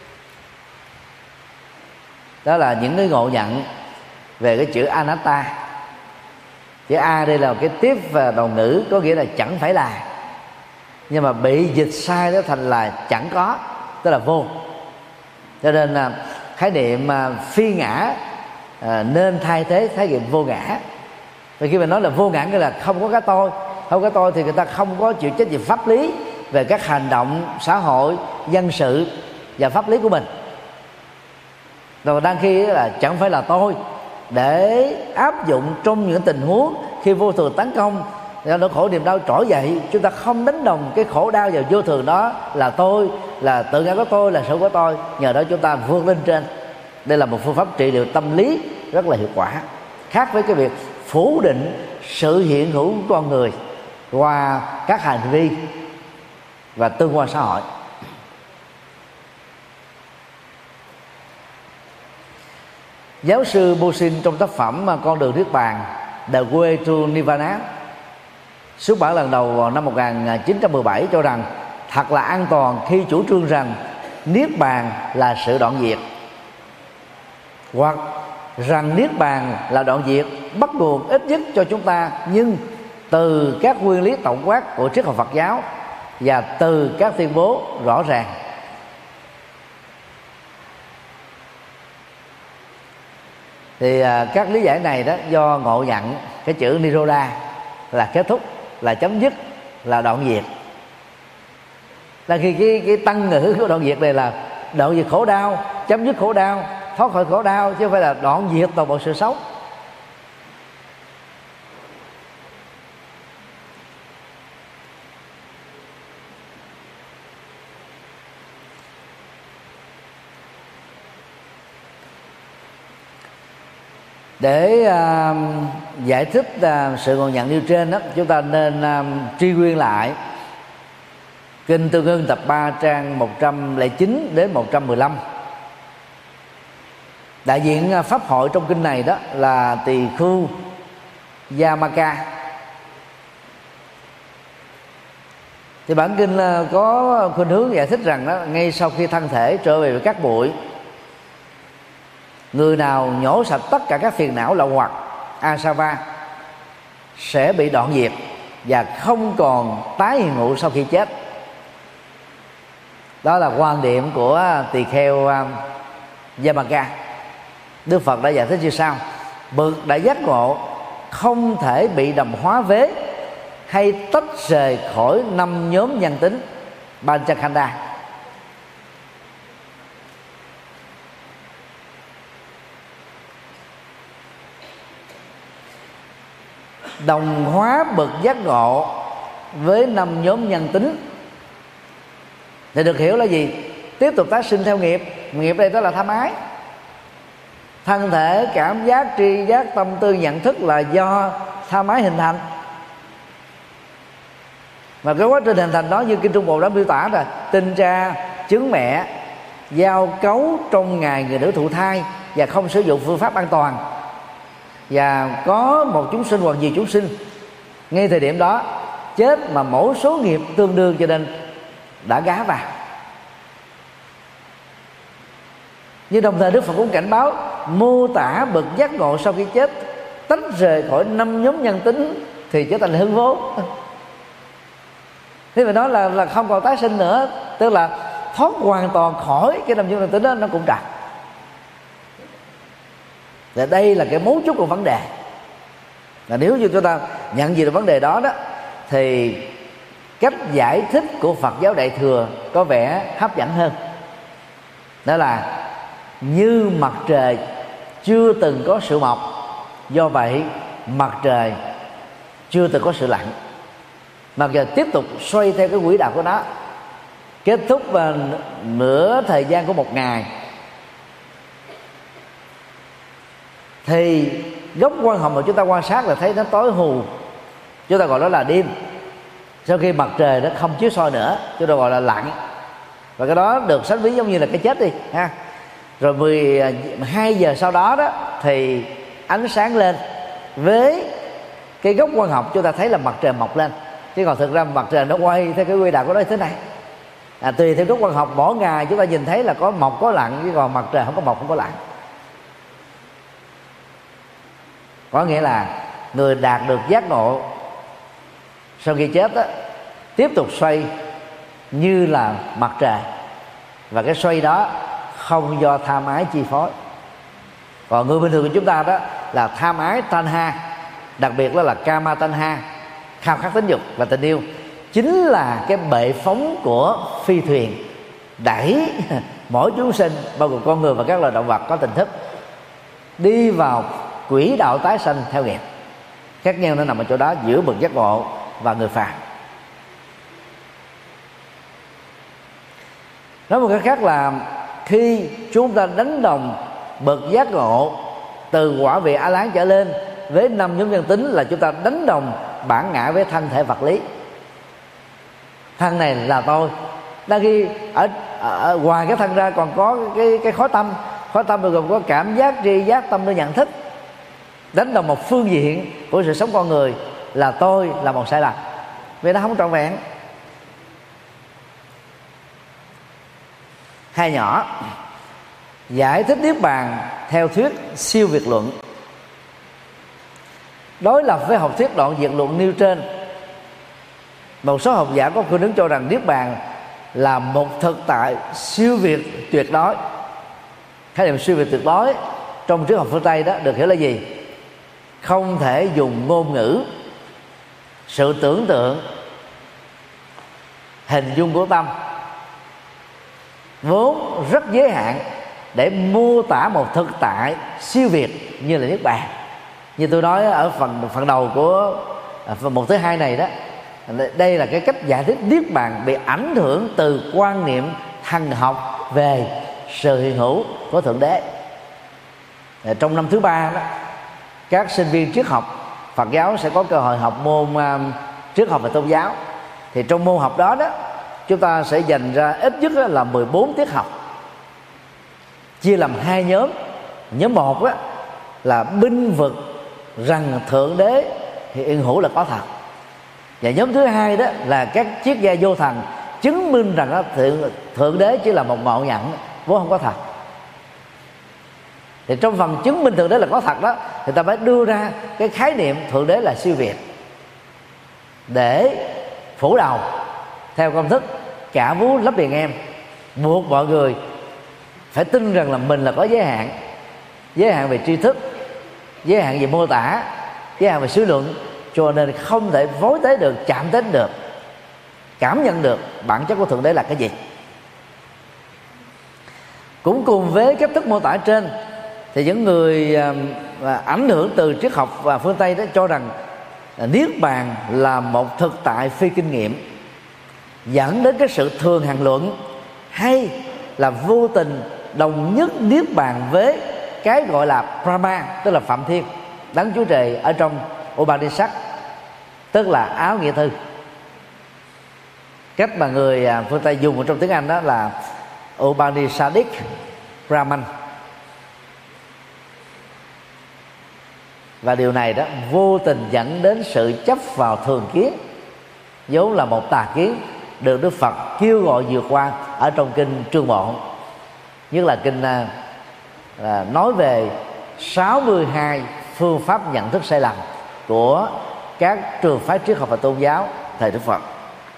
Đó là những cái ngộ nhận về cái chữ anatta. Chữ A đây là một cái tiếp và đầu ngữ, có nghĩa là chẳng phải là, nhưng mà bị dịch sai đó thành là chẳng có, tức là vô. Cho nên là khái niệm phi ngã nên thay thế khái niệm vô ngã. Vì khi mà nói là vô ngã nghĩa là không có cái tôi, không có tôi thì người ta không có chịu trách nhiệm pháp lý về các hành động xã hội, dân sự và pháp lý của mình. Rồi đang khi là chẳng phải là tôi để áp dụng trong những tình huống khi vô thường tấn công, nỗi khổ niềm đau trỗi dậy, chúng ta không đánh đồng cái khổ đau và vô thường đó là tôi, là tự ngã của tôi, là sự của tôi. Nhờ đó chúng ta vươn lên trên. Đây là một phương pháp trị liệu tâm lý rất là hiệu quả, khác với cái việc phủ định sự hiện hữu của con người qua các hành vi và tương quan xã hội. Giáo sư Bosin trong tác phẩm Con đường Niết Bàn, The Way to Nirvana, xuất bản lần đầu vào năm 1917, cho rằng thật là an toàn khi chủ trương rằng Niết Bàn là sự đoạn diệt, hoặc rằng Niết Bàn là đoạn diệt bắt nguồn ít nhất cho chúng ta nhưng từ các nguyên lý tổng quát của triết học Phật giáo và từ các tuyên bố rõ ràng. Thì các lý giải này đó do ngộ nhận cái chữ Niroda là kết thúc, là chấm dứt, là đoạn diệt. Là khi cái tăng ngữ của đoạn diệt này là đoạn diệt khổ đau, chấm dứt khổ đau, thoát khỏi khổ đau, chứ không phải là đoạn diệt toàn bộ sự sống. Để giải thích sự ngộ nhận nêu trên đó, chúng ta nên truy nguyên lại Kinh Tương Ưng tập 3 trang 109 đến 115. Đại diện pháp hội trong kinh này đó là Tỳ Khưu Yamaka. Thì bản kinh có khuynh hướng giải thích rằng đó, ngay sau khi thân thể trở về với các bụi, người nào nhổ sạch tất cả các phiền não lậu hoặc asava sẽ bị đoạn diệt và không còn tái hiện ngụ sau khi chết. Đó là quan điểm của Tỳ Kheo Yamaka. Đức Phật đã giải thích như sau: bậc đã giác ngộ không thể bị đồng hóa vế hay tách rời khỏi 5 nhóm nhân tính Panchakhanda. Đồng hóa bậc giác ngộ với 5 nhóm nhân tính thì được hiểu là gì? Tiếp tục tái sinh theo nghiệp. Nghiệp đây đó là tham ái. Thân thể, cảm giác, tri giác, tâm tư, nhận thức là do tham ái hình thành. Mà cái quá trình hình thành đó như Kinh Trung Bộ đã miêu tả rồi: tinh cha, trứng mẹ, giao cấu trong ngày người nữ thụ thai và không sử dụng phương pháp an toàn, và có một chúng sinh hoặc nhiều chúng sinh. Ngay thời điểm đó chết mà mỗi số nghiệp tương đương, cho nên đã gá vào. Nhưng đồng thời Đức Phật cũng cảnh báo mô tả bậc giác ngộ sau khi chết tách rời khỏi 5 nhóm nhân tính thì trở thành hưng vô. Thế mà nói là không còn tái sinh nữa, tức là thoát hoàn toàn khỏi cái 5 nhóm nhân tính đó, nó cũng trật. Và đây là cái mấu chốt của vấn đề. Và nếu như chúng ta nhận gì được vấn đề đó đó, thì cách giải thích của Phật giáo Đại Thừa có vẻ hấp dẫn hơn. Đó là như mặt trời chưa từng có sự mọc, do vậy mặt trời chưa từng có sự lặn, mà giờ tiếp tục xoay theo cái quỹ đạo của nó. Kết thúc nửa thời gian của một ngày thì góc quan hồng mà chúng ta quan sát là thấy nó tối hù, chúng ta gọi đó là đêm. Sau khi mặt trời nó không chiếu soi nữa, chúng ta gọi là lặn. Và cái đó được sánh ví giống như là cái chết đi ha. Rồi 12 giờ sau đó đó thì ánh sáng lên, với cái góc quang học chúng ta thấy là mặt trời mọc lên. Chứ còn thực ra mặt trời nó quay theo cái quỹ đạo của nó như thế này. Tùy theo góc quang học mỗi ngày chúng ta nhìn thấy là có mọc có lặn, chứ còn mặt trời không có mọc không có lặn. Có nghĩa là người đạt được giác ngộ sau khi chết đó, tiếp tục xoay như là mặt trời, và cái xoay đó không do tham ái chi phối. Còn người bình thường của chúng ta đó là tham ái tanha, đặc biệt đó là kama tanha, khao khát tính dục và tình yêu chính là cái bệ phóng của phi thuyền đẩy mỗi chúng sinh, bao gồm con người và các loài động vật có tình thức, đi vào quỹ đạo tái sanh theo nghiệp. Khác nhau nó nằm ở chỗ đó, giữa bậc giác ngộ và người phàm. Nói một cách khác là khi chúng ta đánh đồng bậc giác ngộ từ quả vị A Lán trở lên với 5 nhóm nhân tính, là chúng ta đánh đồng bản ngã với thân thể vật lý. Thân này là tôi. Đang khi ở ngoài cái thân ra còn có cái khối tâm. Khối tâm gồm có cảm giác, tri giác, tâm tư, nhận thức. Đánh đồng một phương diện của sự sống con người là tôi là một sai lầm, vì nó không trọn vẹn. Hai nhỏ giải thích niết bàn theo thuyết siêu việt luận, đối lập với học thuyết đoạn diệt luận nêu trên. Một số học giả có khuynh hướng cho rằng niết bàn là một thực tại siêu việt tuyệt đối. Khái niệm siêu việt tuyệt đối trong triết học phương Tây đó được hiểu là gì? Không thể dùng ngôn ngữ, sự tưởng tượng, hình dung của tâm vốn rất giới hạn để mô tả một thực tại siêu việt như là niết bàn. Như tôi nói ở phần đầu của phần 1/2 này đó, đây là cái cách giải thích niết bàn bị ảnh hưởng từ quan niệm thần học về sự hiện hữu của Thượng Đế. Trong năm thứ 3 đó, các sinh viên triết học Phật giáo sẽ có cơ hội học môn triết học và tôn giáo. Thì trong môn học đó chúng ta sẽ dành ra ít nhất là 14 tiết học, chia làm 2 nhóm. Nhóm 1 là binh vực rằng Thượng Đế hiện hữu là có thật, và nhóm thứ 2 đó là các triết gia vô thần chứng minh rằng Thượng Đế chỉ là một ngộ nhận, vốn không có thật. Thì trong phần chứng minh Thượng Đế là có thật đó, thì ta phải đưa ra cái khái niệm Thượng Đế là siêu việt, để phủ đầu theo công thức cả vú lấp biển em, buộc mọi người phải tin rằng là mình là có giới hạn về tri thức, giới hạn về mô tả, giới hạn về suy luận, cho nên không thể vối tới được, chạm tới được, cảm nhận được bản chất của Thượng Đế là cái gì. Cũng cùng với cách thức mô tả trên, thì những người ảnh hưởng từ triết học và phương Tây đó cho rằng niết bàn là một thực tại phi kinh nghiệm, dẫn đến cái sự thường hằng luận, hay là vô tình đồng nhất niết bàn với cái gọi là Brahma, tức là Phạm Thiên, đấng Chúa Trời ở trong Upanishad, tức là áo nghĩa thư. Cách mà người phương Tây dùng ở trong tiếng Anh đó là Upanishadic Brahman. Và điều này đó vô tình dẫn đến sự chấp vào thường kiến, vốn là một tà kiến được Đức Phật kêu gọi vượt qua ở trong kinh Trương Bộ, nhất là kinh nói về 62 phương pháp nhận thức sai lầm của các trường phái triết học và tôn giáo thời Đức Phật.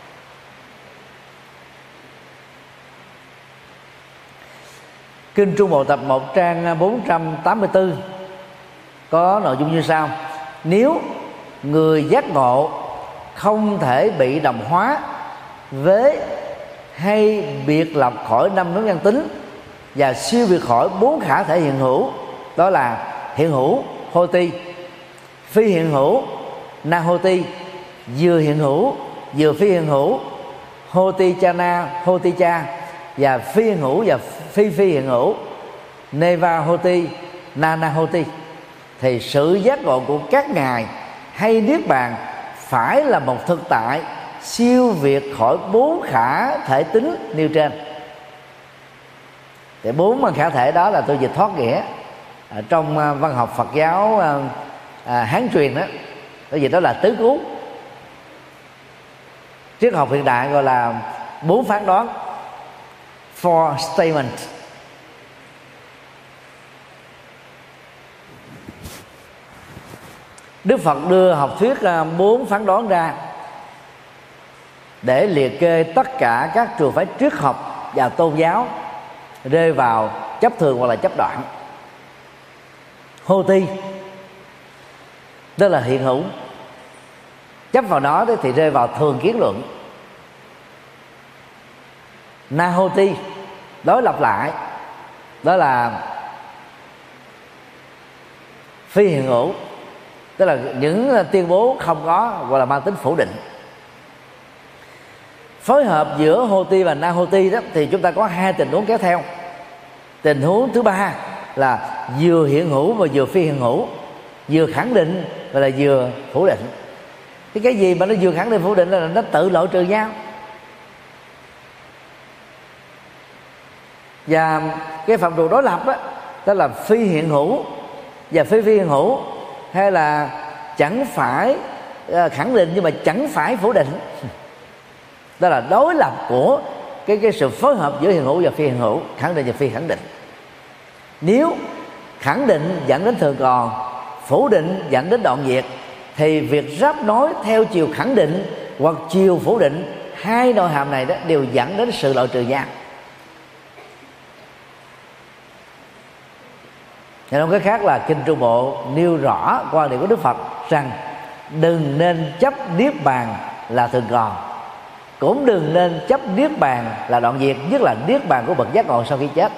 Kinh Trung Bộ tập 1 trang 484 có nội dung như sau: nếu người giác ngộ không thể bị đồng hóa với hay biệt lập khỏi 5 nhóm nhân tính và siêu việt khỏi 4 khả thể hiện hữu, đó là hiện hữu Hoti, phi hiện hữu Nahoti, vừa hiện hữu vừa phi hiện hữu Hoti Chana Hoti Cha, và phi hiện hữu và phi hiện hữu Neva Hoti Nana Hoti, thì sự giác ngộ của các ngài hay niết bàn phải là một thực tại siêu việt khỏi 4 khả thể tính nêu trên. Thì 4 khả thể đó là tôi dịch thoát nghĩa trong văn học Phật giáo Hán truyền đó, cái gì đó là tứ cứu. Triết học hiện đại gọi là 4 phán đoán, 4 statement. Đức Phật đưa học thuyết 4 phán đoán ra để liệt kê tất cả các trường phái triết học và tôn giáo rơi vào chấp thường hoặc là chấp đoạn. Hoti tức là hiện hữu, chấp vào nó thì rơi vào thường kiến luận. Nahoti đối lập lại, đó là phi hiện hữu, tức là những tuyên bố không có, gọi là mang tính phủ định. Phối hợp giữa Hoti và Nahoti đó thì chúng ta có hai tình huống kéo theo. Tình huống thứ ba là vừa hiện hữu và vừa phi hiện hữu, vừa khẳng định và là vừa phủ định. Cái gì mà nó vừa khẳng định phủ định là nó tự loại trừ nhau. Và cái phạm trù đối lập đó là phi hiện hữu và phi hiện hữu, hay là chẳng phải khẳng định nhưng mà chẳng phải phủ định. Đó là đối lập của cái sự phối hợp giữa hiện hữu và phi hiện hữu, khẳng định và phi khẳng định. Nếu khẳng định dẫn đến thường còn, phủ định dẫn đến đoạn diệt, thì việc ráp nối theo chiều khẳng định hoặc chiều phủ định, hai nội hàm này đó đều dẫn đến sự loại trừ nhau. Thì nói cách khác là Kinh Trung Bộ nêu rõ quan điểm của Đức Phật rằng đừng nên chấp niết bàn là thường còn, cũng đừng nên chấp niết bàn là đoạn diệt, nhất là niết bàn của bậc giác ngộ sau khi chết.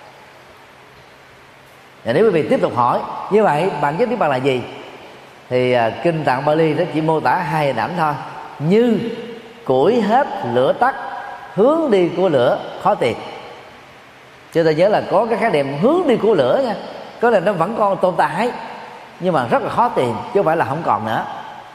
Và nếu quý vị tiếp tục hỏi như vậy bản chất niết bàn là gì, thì Kinh Tạng Bali nó chỉ mô tả hai hình ảnh thôi: như củi hết lửa tắt, hướng đi của lửa khó tìm. Chúng ta nhớ là có cái khái niệm hướng đi của lửa nha, có là nó vẫn còn tồn tại nhưng mà rất là khó tìm, chứ không phải là không còn nữa.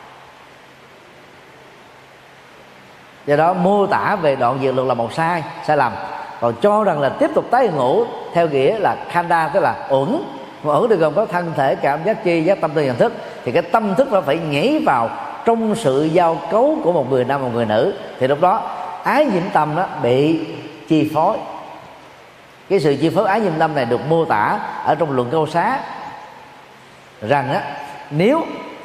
Do đó mô tả về đoạn diệt luật là một sai lầm. Còn cho rằng là tiếp tục tái hiện hữu theo nghĩa là khanda, tức là uẩn. Mà uẩn thì gồm có thân thể, cảm giác chi, giác tâm tư nhận thức, thì cái tâm thức nó phải nhảy vào trong sự giao cấu của một người nam và một người nữ, thì lúc đó ái nhiễm tâm đó bị chi phối. Cái sự chi phối ái nhiễm tâm này được mô tả ở trong luận Câu Xá rằng nếu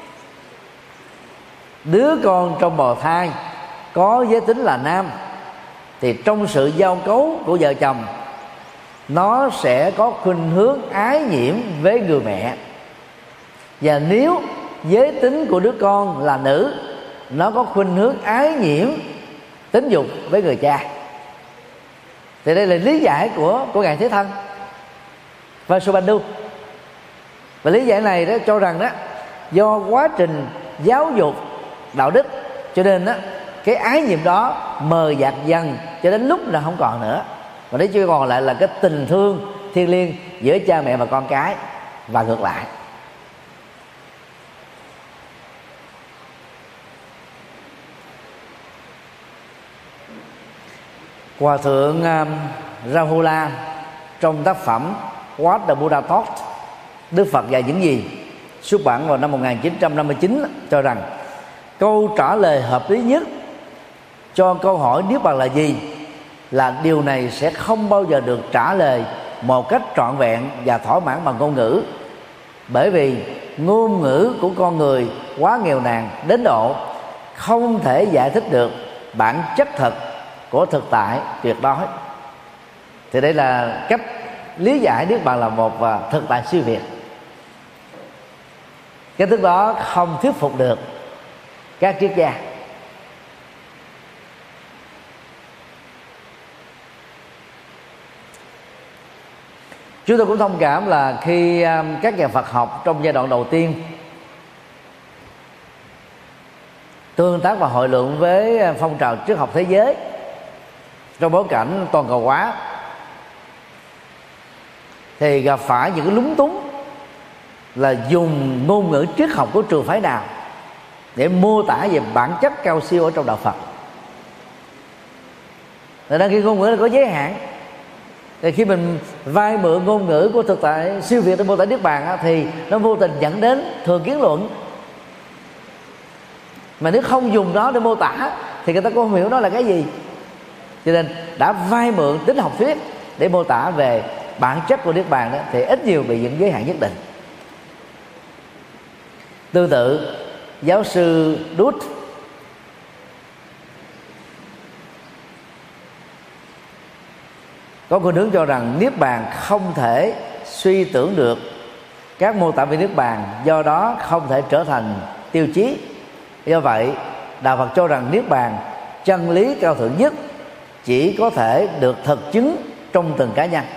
đứa con trong bào thai có giới tính là nam, thì trong sự giao cấu của vợ chồng nó sẽ có khuynh hướng ái nhiễm với người mẹ. Và nếu giới tính của đứa con là nữ, nó có khuynh hướng ái nhiễm tính dục với người cha. Thì đây là lý giải của Ngài Thế Thân Vasubandhu. Và lý giải này đó cho rằng đó, do quá trình giáo dục đạo đức cho nên đó, cái ái nhiệm đó mờ nhạt dần cho đến lúc là không còn nữa, và đấy chỉ còn lại là cái tình thương thiêng liêng giữa cha mẹ và con cái, và ngược lại. Hòa thượng Rahula trong tác phẩm What the Buddha Taught, Đức Phật dạy những gì, xuất bản vào năm 1959, cho rằng câu trả lời hợp lý nhất cho câu hỏi niết bàn là gì là điều này sẽ không bao giờ được trả lời một cách trọn vẹn và thỏa mãn bằng ngôn ngữ, bởi vì ngôn ngữ của con người quá nghèo nàn đến độ không thể giải thích được bản chất thật của thực tại tuyệt đối. Thì đây là cách lý giải niết bàn là một thực tại siêu việt. Cái thức đó không thuyết phục được các triết gia. Chúng tôi cũng thông cảm là khi các nhà Phật học trong giai đoạn đầu tiên tương tác và hội luận với phong trào triết học thế giới trong bối cảnh toàn cầu hóa, thì gặp phải những cái lúng túng là dùng ngôn ngữ triết học của trường phái nào để mô tả về bản chất cao siêu ở trong đạo Phật. Nên khi ngôn ngữ là có giới hạn, thì khi mình vay mượn ngôn ngữ của thực tại siêu việt để mô tả niết bàn thì nó vô tình dẫn đến thường kiến luận. Mà nếu không dùng nó để mô tả thì người ta cũng không hiểu nó là cái gì. Cho nên đã vay mượn tính học thuyết để mô tả về bản chất của niết bàn đó, thì ít nhiều bị những giới hạn nhất định. Tương tự giáo sư Đút có khuynh hướng cho rằng niết bàn không thể suy tưởng được các mô tả về niết bàn, do đó không thể trở thành tiêu chí Do vậy đạo Phật cho rằng niết bàn, chân lý cao thượng nhất, chỉ có thể được thực chứng trong từng cá nhân.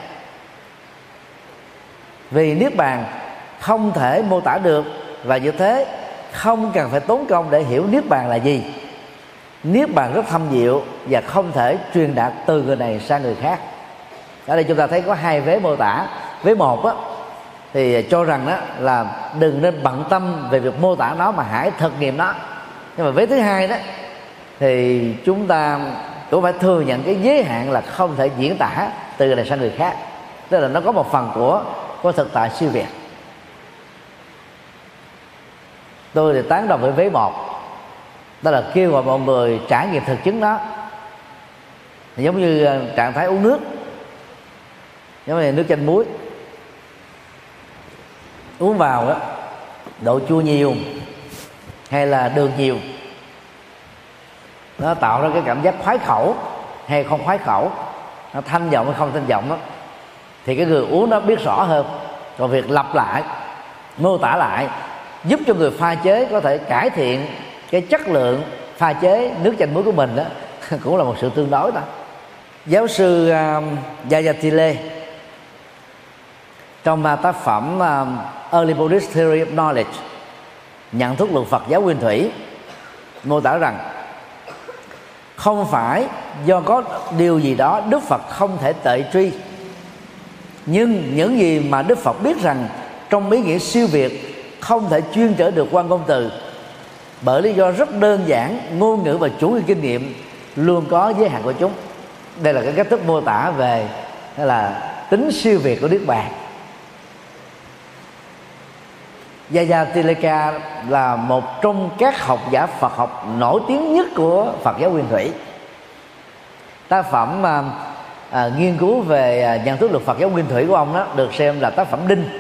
Vì niết bàn không thể mô tả được, và như thế không cần phải tốn công để hiểu niết bàn là gì. Niết bàn rất thâm diệu và không thể truyền đạt từ người này sang người khác. Ở đây chúng ta thấy có hai vế mô tả. Vế một á, thì cho rằng đó là đừng nên bận tâm về việc mô tả nó mà hãy thực nghiệm nó. Nhưng mà vế thứ hai đó thì chúng ta cũng phải thừa nhận cái giới hạn là không thể diễn tả từ người này sang người khác, tức là nó có một phần của thực tại siêu việt. Tôi thì tán đồng với vế một, đó là kêu gọi mọi người trải nghiệm thực chứng nó, giống như trạng thái uống nước, giống như nước chanh muối. Uống vào đó, độ chua nhiều hay là đường nhiều, nó tạo ra cái cảm giác khoái khẩu hay không khoái khẩu, nó thanh vọng hay không thanh vọng đó, thì cái người uống nó biết rõ hơn. Còn việc lặp lại, mô tả lại giúp cho người pha chế có thể cải thiện cái chất lượng pha chế nước chanh muối của mình đó cũng là một sự tương đối đó. Giáo sư Yayatile trong tác phẩm Early Buddhist Theory of Knowledge, nhận thức luật Phật giáo nguyên thủy, mô tả rằng không phải do có điều gì đó Đức Phật không thể tệ truy, nhưng những gì mà Đức Phật biết rằng trong ý nghĩa siêu việt không thể chuyên trở được qua ngôn từ, bởi lý do rất đơn giản, ngôn ngữ và chủ nghĩa kinh nghiệm luôn có giới hạn của chúng. Đây là cái cách thức mô tả về là tính siêu việt của Niết Bàn. Yayatileka là một trong các học giả Phật học nổi tiếng nhất của Phật giáo nguyên thủy. Tác phẩm nghiên cứu về nhận thức luật Phật giáo nguyên thủy của ông đó được xem là tác phẩm đinh,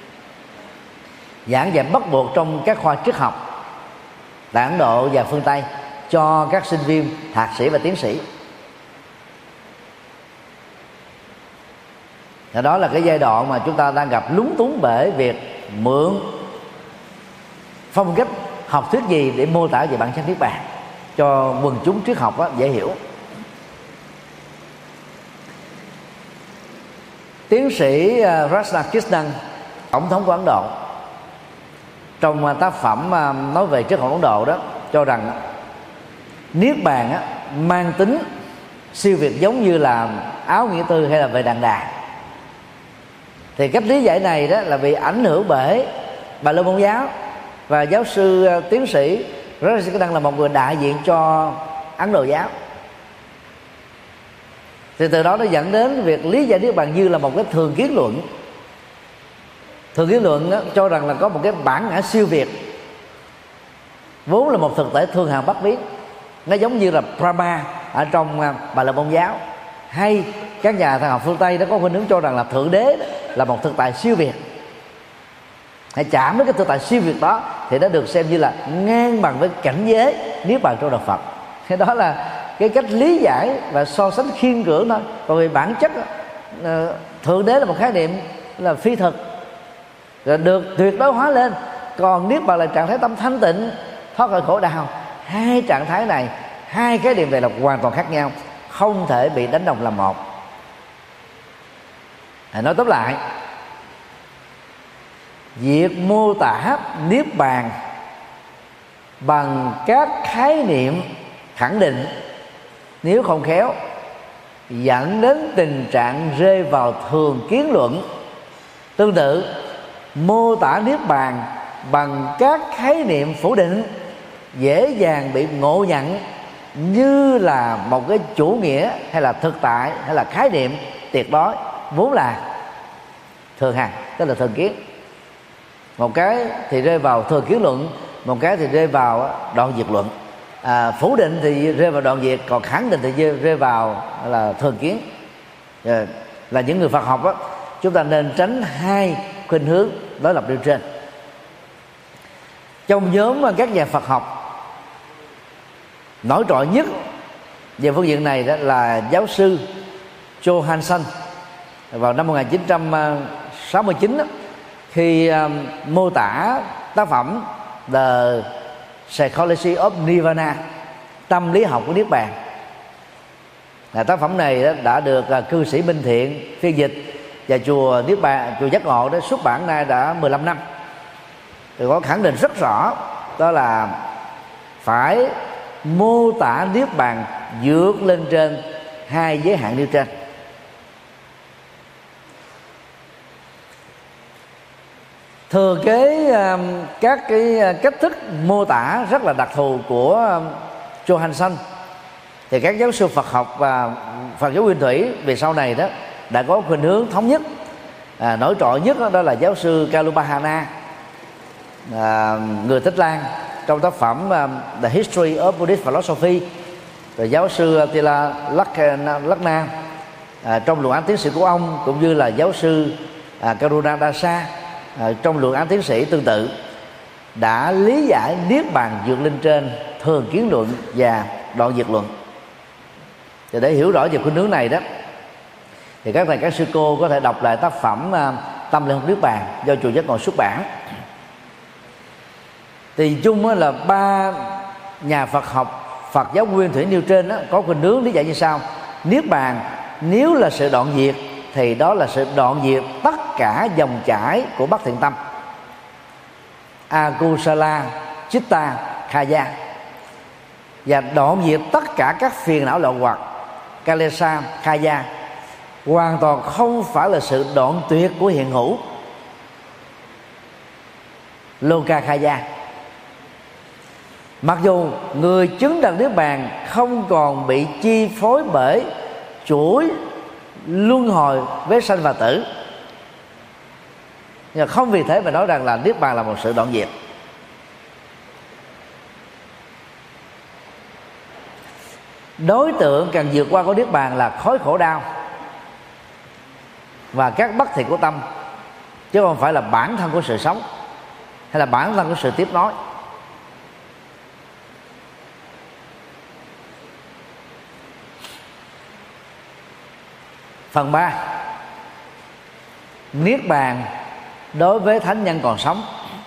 giảng dạy bắt buộc trong các khoa triết học tại Ấn Độ và phương Tây cho các sinh viên thạc sĩ và tiến sĩ. Đó là cái giai đoạn mà chúng ta đang gặp lúng túng bởi việc mượn phong cách học thuyết gì để mô tả về bản chất niết bàn cho quần chúng triết học đó, dễ hiểu. Tiến sĩ Radhakrishnan, tổng thống của Ấn Độ, trong tác phẩm nói về triết học Ấn Độ đó, cho rằng niết bàn á, mang tính siêu việt giống như là Áo Nghĩa Tư hay là về Đàn Đà. Thì cách lý giải này đó là bị ảnh hưởng bởi Bà La Môn giáo, và giáo sư tiến sĩ Radhakrishnan là một người đại diện cho Ấn Độ giáo. Thì từ đó nó dẫn đến việc lý giải niết bàn như là một cái thường kiến luận. Thường kiến luận đó, cho rằng là có một cái bản ngã siêu việt, vốn là một thực thể thường hằng bất biến. Nó giống như là Brahma ở trong Bà La Môn giáo, hay các nhà thần học phương Tây đó có khuynh hướng cho rằng là thượng đế đó là một thực tại siêu việt. Hãy chạm đến cái thực tại siêu việt đó thì nó được xem như là ngang bằng với cảnh giới niết bàn trong đạo Phật. Thế đó là cái cách lý giải và so sánh khiên cưỡng thôi. Còn về bản chất thượng đế là một khái niệm là phi thực, rồi được tuyệt đối hóa lên. Còn niết bàn là trạng thái tâm thanh tịnh, thoát khỏi khổ đau. Hai trạng thái này, hai khái niệm này là hoàn toàn khác nhau, không thể bị đánh đồng làm một. Nói tóm lại, việc mô tả niết bàn bằng các khái niệm khẳng định nếu không khéo dẫn đến tình trạng rơi vào thường kiến luận. Tương tự, mô tả niết bàn bằng các khái niệm phủ định dễ dàng bị ngộ nhận như là một cái chủ nghĩa hay là thực tại hay là khái niệm tuyệt đối, vốn là thường hằng, tức là thường kiến. Một cái thì rơi vào thường kiến luận, một cái thì rơi vào đoạn diệt luận. Phủ định thì rơi vào đoạn diệt, còn khẳng định thì rơi vào là thường kiến. Là những người Phật học đó, chúng ta nên tránh hai khuynh hướng đối lập nêu trên. Trong nhóm các nhà Phật học nổi trội nhất về phương diện này đó là giáo sư Johansson vào năm 1969 đó, khi mô tả tác phẩm The Psychology of Nirvana, tâm lý học của niết bàn. Tác phẩm này đã được cư sĩ Minh Thiện phiên dịch, và chùa Niết Bàn, chùa Giác Ngộ đã xuất bản nay đã 15 năm. Thì có khẳng định rất rõ, đó là phải mô tả niết bàn vượt lên trên hai giới hạn nêu trên. Thừa kế các cái cách thức mô tả rất là đặc thù của Johansson, thì các giáo sư Phật học và Phật giáo Nguyên Thủy về sau này đó đã có khuynh hướng thống nhất. Nổi trội nhất đó là giáo sư Kalupahana, người Tích Lan, trong tác phẩm The History of Buddhist Philosophy, rồi giáo sư Tila Lakna trong luận án tiến sĩ của ông, cũng như là giáo sư Karunadasa trong luận án tiến sĩ tương tự, đã lý giải niết bàn vượt lên trên thường kiến luận và đoạn diệt luận. Thì để hiểu rõ về khuynh hướng này đó, thì các thầy các sư cô có thể đọc lại tác phẩm Tâm Linh Niết Bàn do chùa Giác Ngộ xuất bản. Thì chung là ba nhà Phật học Phật giáo Nguyên Thủy nêu trên có khuynh hướng lý giải như sau: niết bàn nếu là sự đoạn diệt thì đó là sự đoạn diệt tất cả dòng chảy của bất thiện tâm, Akusala Chitta Khaya, và đoạn diệt tất cả các phiền não lậu hoặc, Kalesa Khaya, hoàn toàn không phải là sự đoạn tuyệt của hiện hữu, Loka Khaya. Mặc dù người chứng đắc niết bàn không còn bị chi phối bởi chuỗi luân hồi với sanh và tử, nhưng không vì thế mà nói rằng là niết bàn là một sự đoạn diệt. Đối tượng cần vượt qua của niết bàn là khối khổ đau và các bất thiện của tâm, chứ không phải là bản thân của sự sống hay là bản thân của sự tiếp nối. Phần 3, niết bàn đối với thánh nhân còn sống.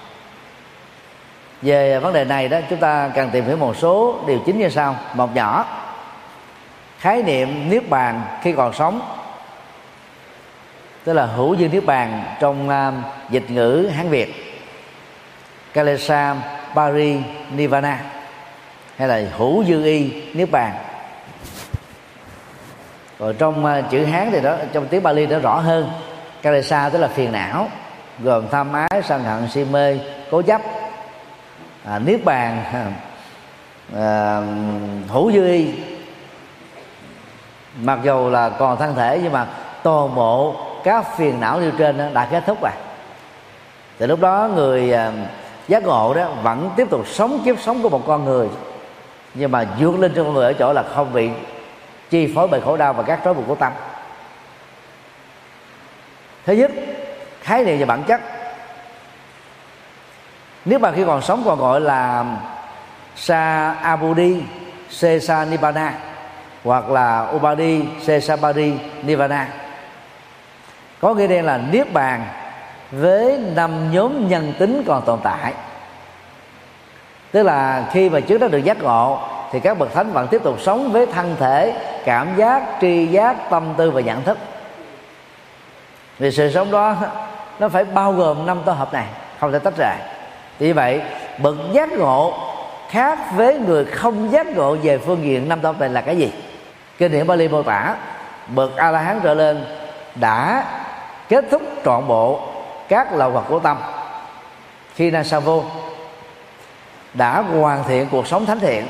Về vấn đề này đó, chúng ta cần tìm hiểu một số điều chính như sau. Một nhỏ, khái niệm niết bàn khi còn sống, tức là hữu dư niết bàn trong dịch ngữ Hán Việt, Kalesa Pari Nirvana, hay là hữu dư y niết bàn. Rồi trong chữ Hán thì đó, trong tiếng Pali nó rõ hơn. Kalesa tức là phiền não, gồm tham ái, sân hận, si mê, cố chấp. Niết bàn hữu dư y, mặc dù là còn thân thể nhưng mà toàn bộ các phiền não nêu trên đã kết thúc rồi. Từ lúc đó người giác ngộ đó vẫn tiếp tục sống kiếp sống của một con người, nhưng mà vượt lên trên con người ở chỗ là không bị chi phối bởi khổ đau và các trói buộc của tâm. Thứ nhất, khái niệm về bản chất. Niết bàn khi còn sống còn gọi là Sa Abudi Sesa Nibbana, hoặc là Ubadi Sesabadi Nirvana. Có nghĩa đen là niết bàn với 5 nhóm nhân tính còn tồn tại. Tức là khi mà trước đó được giác ngộ thì các bậc thánh vẫn tiếp tục sống với thân thể, cảm giác, tri giác, tâm tư và nhận thức. Vì sự sống đó nó phải bao gồm 5 tổ hợp này, không thể tách rời. Vì vậy bậc giác ngộ khác với người không giác ngộ về phương diện 5 tổ hợp này là cái gì? Kinh điển Pali mô tả bậc A La Hán trở lên đã kết thúc trọn bộ các lậu hoặc của tâm, khi na sa vô đã hoàn thiện cuộc sống thánh thiện,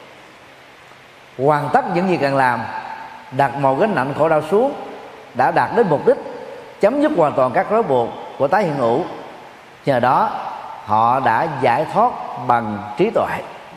hoàn tất những gì cần làm, đặt một gánh nặng khổ đau xuống, đã đạt đến mục đích chấm dứt hoàn toàn các rối buộc của tái hiện hữu. Nhờ đó họ đã giải thoát bằng trí tuệ.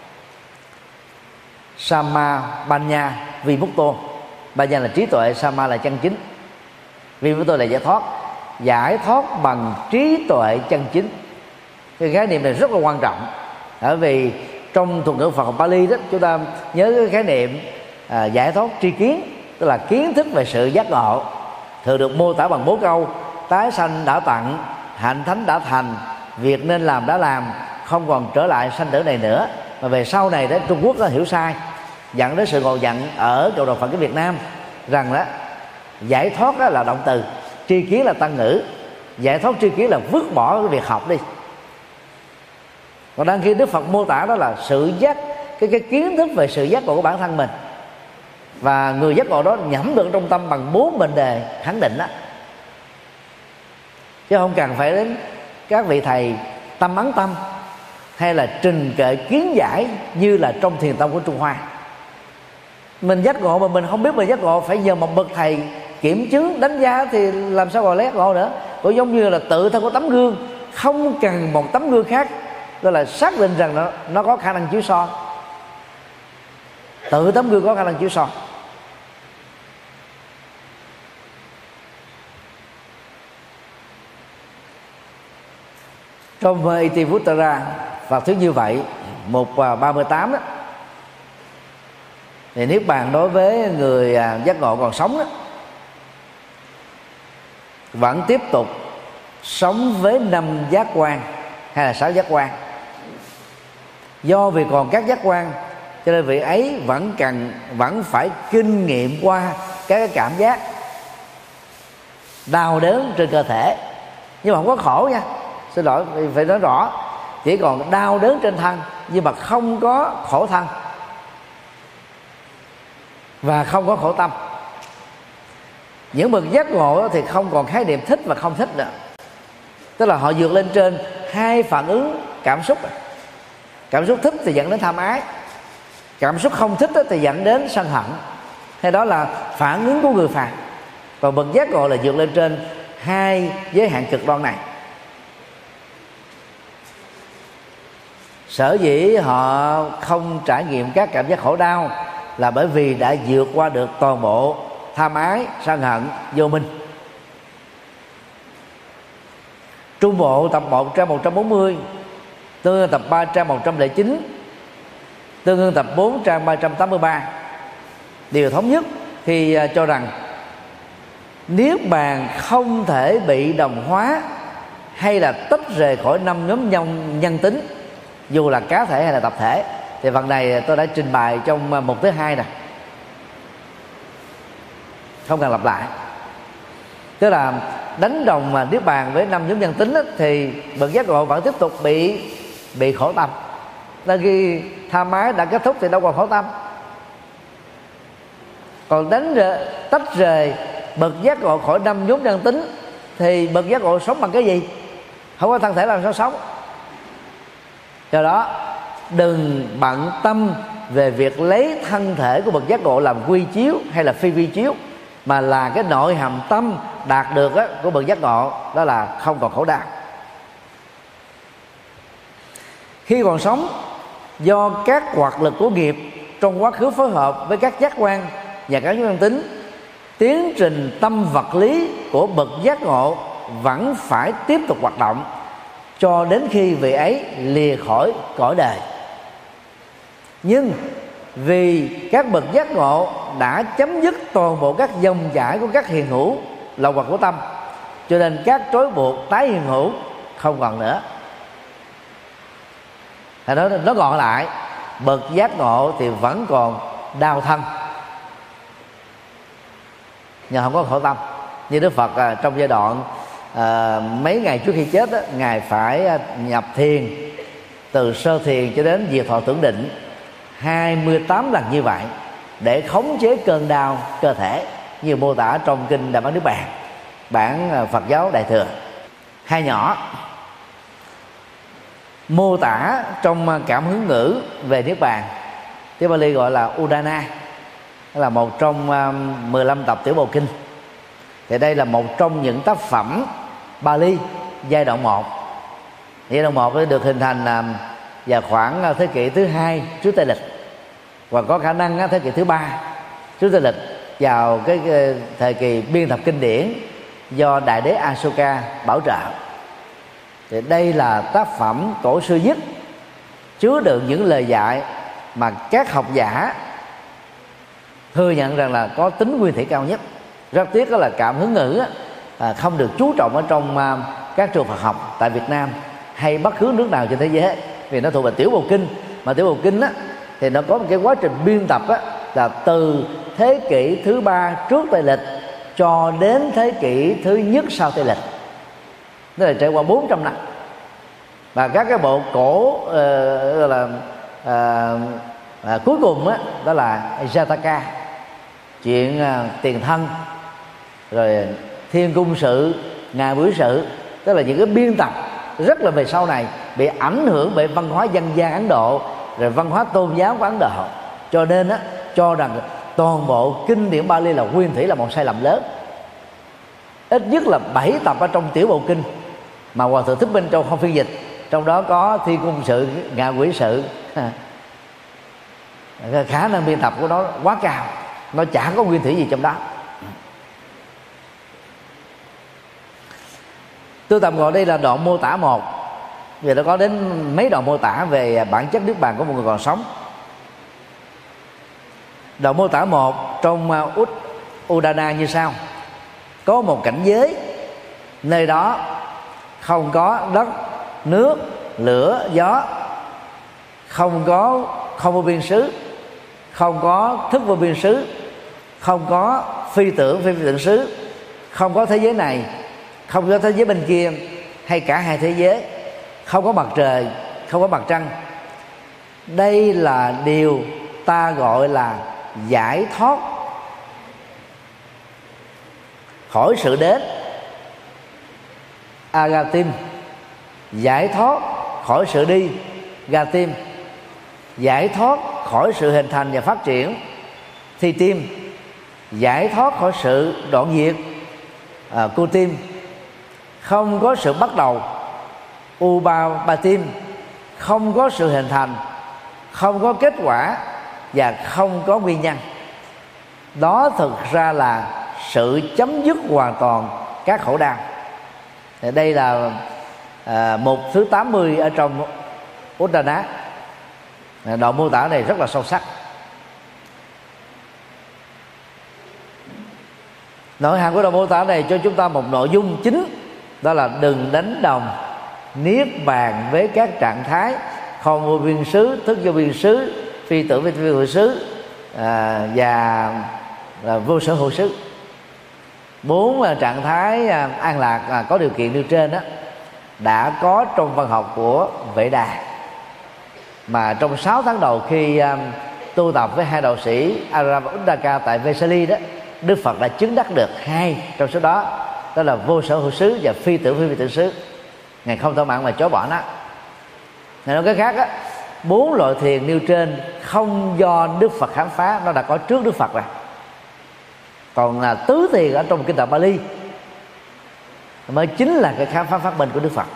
Sama Banya Vimukto. Banya là trí tuệ, Sama là chân chính, Vimukto là giải thoát. Giải thoát bằng trí tuệ chân chính. Cái khái niệm này rất là quan trọng, bởi vì trong thuật ngữ Phật học Pali đó, chúng ta nhớ cái khái niệm giải thoát tri kiến, tức là kiến thức về sự giác ngộ, thường được mô tả bằng 4 câu: tái sanh đã tặng, hạnh thánh đã thành, việc nên làm đã làm, không còn trở lại sanh tử này nữa, mà về sau này đó Trung Quốc nó hiểu sai, dẫn đến sự ngộ nhận ở cộng đồng Phật giáo Việt Nam rằng đó giải thoát đó là động từ, tri kiến là tăng ngữ, giải thoát tri kiến là vứt bỏ cái việc học đi. Còn đang khi Đức Phật mô tả đó là sự giác, cái kiến thức về sự giác ngộ của bản thân mình, và người giác ngộ đó nhẩm được trong tâm bằng 4 mệnh đề khẳng định đó, chứ không cần phải đến các vị thầy tâm ấn tâm hay là trình kệ kiến giải như là trong thiền tông của Trung Hoa. Mình giác ngộ mà mình không biết mình giác ngộ, phải nhờ một bậc thầy kiểm chứng đánh giá thì làm sao gọi là giác ngộ nữa. Cũng giống như là tự thân của tấm gương, không cần một tấm gương khác gọi là xác định rằng nó có khả năng chiếu soi. Tự tấm gương có khả năng chiếu soi. Trong Itivuttara Phật thuyết như vậy, 1:38 đó, thì niết bàn đối với người giác ngộ còn sống đó, vẫn tiếp tục sống với 5 giác quan hay là 6 giác quan. Do vì còn các giác quan cho nên vị ấy vẫn phải kinh nghiệm qua các cái cảm giác đau đớn trên cơ thể, nhưng mà không có khổ nha, xin lỗi phải nói rõ, chỉ còn đau đớn trên thân nhưng mà không có khổ thân và không có khổ tâm. Những bậc giác ngộ thì không còn khái niệm thích và không thích nữa, tức là họ vượt lên trên hai phản ứng cảm xúc. Cảm xúc thích thì dẫn đến tham ái, cảm xúc không thích thì dẫn đến sân hận, hay đó là phản ứng của người phàm. Và bậc giác ngộ là vượt lên trên hai giới hạn cực đoan này. Sở dĩ họ không trải nghiệm các cảm giác khổ đau là bởi vì đã vượt qua được toàn bộ tham ái, sân hận, vô minh. Trung bộ tập 1 trang 140, Tương ương tập 3 trang 109, Tương ương tập 4 trang 383 đều thống nhất khi cho rằng niết bàn không thể bị đồng hóa hay là tách rời khỏi 5 nhóm nhân tính, dù là cá thể hay là tập thể. Thì phần này tôi đã trình bày trong mục thứ 2 nè, không cần lặp lại. Tức là đánh đồng mà niết bàn với 5 nhóm nhân tính đó, thì bậc giác ngộ vẫn tiếp tục bị khổ tâm. Nên khi tham ái đã kết thúc thì đâu còn khổ tâm. Còn tách rời bậc giác ngộ khỏi 5 nhóm nhân tính thì bậc giác ngộ sống bằng cái gì? Không có thân thể làm sao sống. Do đó đừng bận tâm về việc lấy thân thể của bậc giác ngộ làm quy chiếu hay là phi vi chiếu, mà là cái nội hàm tâm đạt được của bậc giác ngộ, đó là không còn khổ đau. Khi còn sống, do các hoạt lực của nghiệp trong quá khứ phối hợp với các giác quan và các nhân tính, tiến trình tâm vật lý của bậc giác ngộ vẫn phải tiếp tục hoạt động cho đến khi vị ấy lìa khỏi cõi đời. Nhưng vì các bậc giác ngộ đã chấm dứt toàn bộ các dòng chảy của các hiện hữu lậu hoặc của tâm, cho nên các trói buộc tái hiện hữu không còn nữa. Nó gọn lại, bậc giác ngộ thì vẫn còn đau thân nhưng không có khổ tâm. Như Đức Phật trong giai đoạn mấy ngày trước khi chết đó, Ngài phải nhập thiền từ sơ thiền cho đến diệt thọ tưởng định 28 lần như vậy để khống chế cơn đau cơ thể, như mô tả trong kinh Đại Bát Niết Bàn, bản Phật giáo Đại Thừa. Hai nhỏ mô tả trong cảm hứng ngữ về Niết Bàn, tiếng Bali gọi là Udana, là một trong 15 tập Tiểu Bộ Kinh. Thì đây là một trong những tác phẩm Bali giai đoạn 1. Giai đoạn 1 được hình thành vào khoảng thế kỷ thứ 2 trước Tây Lịch, và có khả năng thế kỷ thứ 3 trước Tây Lịch, vào cái thời kỳ biên tập kinh điển do Đại Đế Asoka bảo trợ. Thì đây là tác phẩm tổ sư nhất, chứa đựng những lời dạy mà các học giả thừa nhận rằng là có tính nguyên thủy cao nhất. Rất tiếc đó là cảm hứng ngữ không được chú trọng ở trong các trường Phật học tại Việt Nam hay bất cứ nước nào trên thế giới, vì nó thuộc về tiểu bộ kinh. Mà tiểu bộ kinh á thì nó có một cái quá trình biên tập á, là từ thế kỷ thứ 3 trước Tây lịch cho đến thế kỷ thứ nhất sau Tây lịch, tức là trải qua 400 năm. Và các cái bộ cổ cuối cùng á, đó là Jataka, chuyện tiền thân, rồi Thiên Cung Sự, Ngài Bửu Sự, tức là những cái biên tập rất là về sau này bị ảnh hưởng bởi văn hóa dân gian Ấn Độ, rồi văn hóa tôn giáo của Ấn Độ, cho nên á cho rằng toàn bộ kinh điển Bali là nguyên thủy là một sai lầm lớn. Ít nhất là 7 tập ở trong tiểu bộ kinh mà Hòa Thượng Thích Minh Châu không phiên dịch, trong đó có Thiên Cung Sự, Ngạ Quỷ Sự. Khả năng biên tập của nó quá cao, nó chả có nguyên thủy gì trong đó. Tôi tạm gọi đây là đoạn mô tả một, vì nó có đến mấy đoạn mô tả về bản chất niết bàn của một người còn sống. Đoạn mô tả một trong Udana như sau: có một cảnh giới, nơi đó không có đất, nước, lửa, gió, không có không vô biên xứ, không có thức vô biên xứ, không có phi tưởng phi tưởng xứ, không có thế giới này, không có thế giới bên kia, hay cả hai thế giới, không có mặt trời, không có mặt trăng. Đây là điều ta gọi là giải thoát khỏi sự đến, agatim; giải thoát khỏi sự đi, gatim; giải thoát khỏi sự hình thành và phát triển, thi tim; giải thoát khỏi sự đoạn diệt, cô tim; không có sự bắt đầu, upapatim; không có sự hình thành, không có kết quả và không có nguyên nhân. Đó thực ra là sự chấm dứt hoàn toàn các khổ đau. Đây là mục thứ 80 ở trong Uddana. Đoạn mô tả này rất là sâu sắc. Nội hàm của đoạn mô tả này cho chúng ta một nội dung chính, đó là đừng đánh đồng niết bàn với các trạng thái không vô biên xứ, thức vô biên xứ, phi tưởng phi hữu xứ và vô sở hữu xứ. 4 trạng thái an lạc có điều kiện nêu trên đó đã có trong văn học của Vệ Đà, mà trong 6 tháng đầu khi tu tập với hai đạo sĩ Arama Uddaka tại Vesali đó, Đức Phật đã chứng đắc được 2 trong số đó, đó là vô sở hữu xứ và phi tưởng phi tưởng xứ. Ngài không thỏa mãn mà chối bỏ nó. Ngài nói cái khác á, 4 loại thiền nêu trên không do Đức Phật khám phá, nó đã có trước Đức Phật rồi. Còn là tứ thiền ở trong kinh tạng Bali mới chính là cái khám phá phát minh của Đức Phật.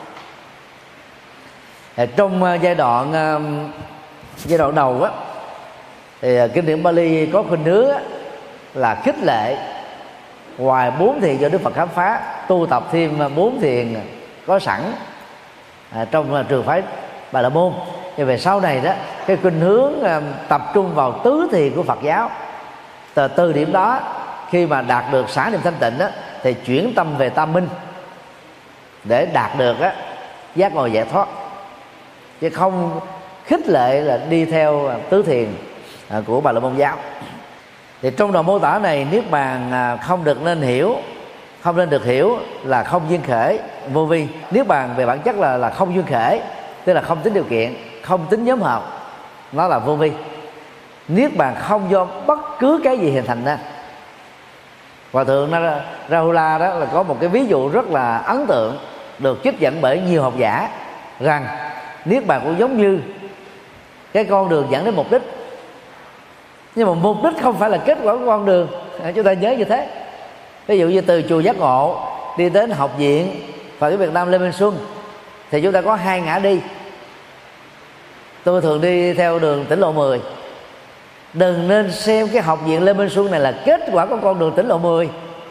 Trong giai đoạn đầu á, thì kinh điển Bali có khuynh hướng là khích lệ ngoài 4 thiền do Đức Phật khám phá, tu tập thêm 4 thiền có sẵn trong trường phái Bà La Môn. Nhưng về sau này đó, cái khuynh hướng tập trung vào tứ thiền của Phật giáo. Từ điểm đó, khi mà đạt được xả niệm thanh tịnh đó, thì chuyển tâm về tam minh để đạt được giác ngộ giải thoát, chứ không khích lệ là đi theo tứ thiền của Bà La Môn giáo. Thì trong đoạn mô tả này, niết bàn không nên được hiểu là không duyên khởi, vô vi. Niết bàn về bản chất là không duyên khởi, tức là không tính điều kiện, không tính nhóm hợp, nó là vô vi. Niết bàn không do bất cứ cái gì hình thành ra. Hòa thượng Rahula đó là có một cái ví dụ rất là ấn tượng, được trích dẫn bởi nhiều học giả, rằng niết bàn cũng giống như cái con đường dẫn đến mục đích, nhưng mà mục đích không phải là kết quả của con đường. Chúng ta nhớ như thế. Ví dụ như từ chùa Giác Ngộ đi đến học viện Phật giáo Việt Nam Lê Minh Xuân, thì chúng ta có 2 ngã đi. Tôi thường đi theo đường tỉnh lộ 10. Đừng nên xem cái học viện Lê Minh Xuân này là kết quả của con đường tỉnh lộ 10.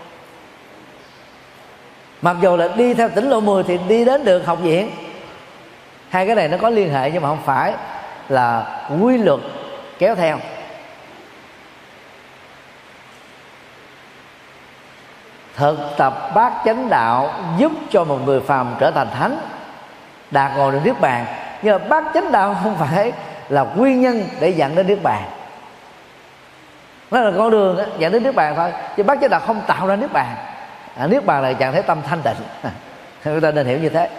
Mặc dù là đi theo tỉnh lộ 10 thì đi đến được học viện. Hai cái này nó có liên hệ, nhưng mà không phải là quy luật kéo theo. Thực tập bát chánh đạo giúp cho một người phàm trở thành thánh, đạt ngộ được niết bàn, nhưng mà bát chánh đạo không phải là nguyên nhân để dẫn đến niết bàn. Nó là con đường dẫn đến niết bàn thôi, chứ bát chánh đạo không tạo ra niết bàn. Niết bàn là trạng thái tâm thanh tịnh. Chúng ta nên hiểu như thế.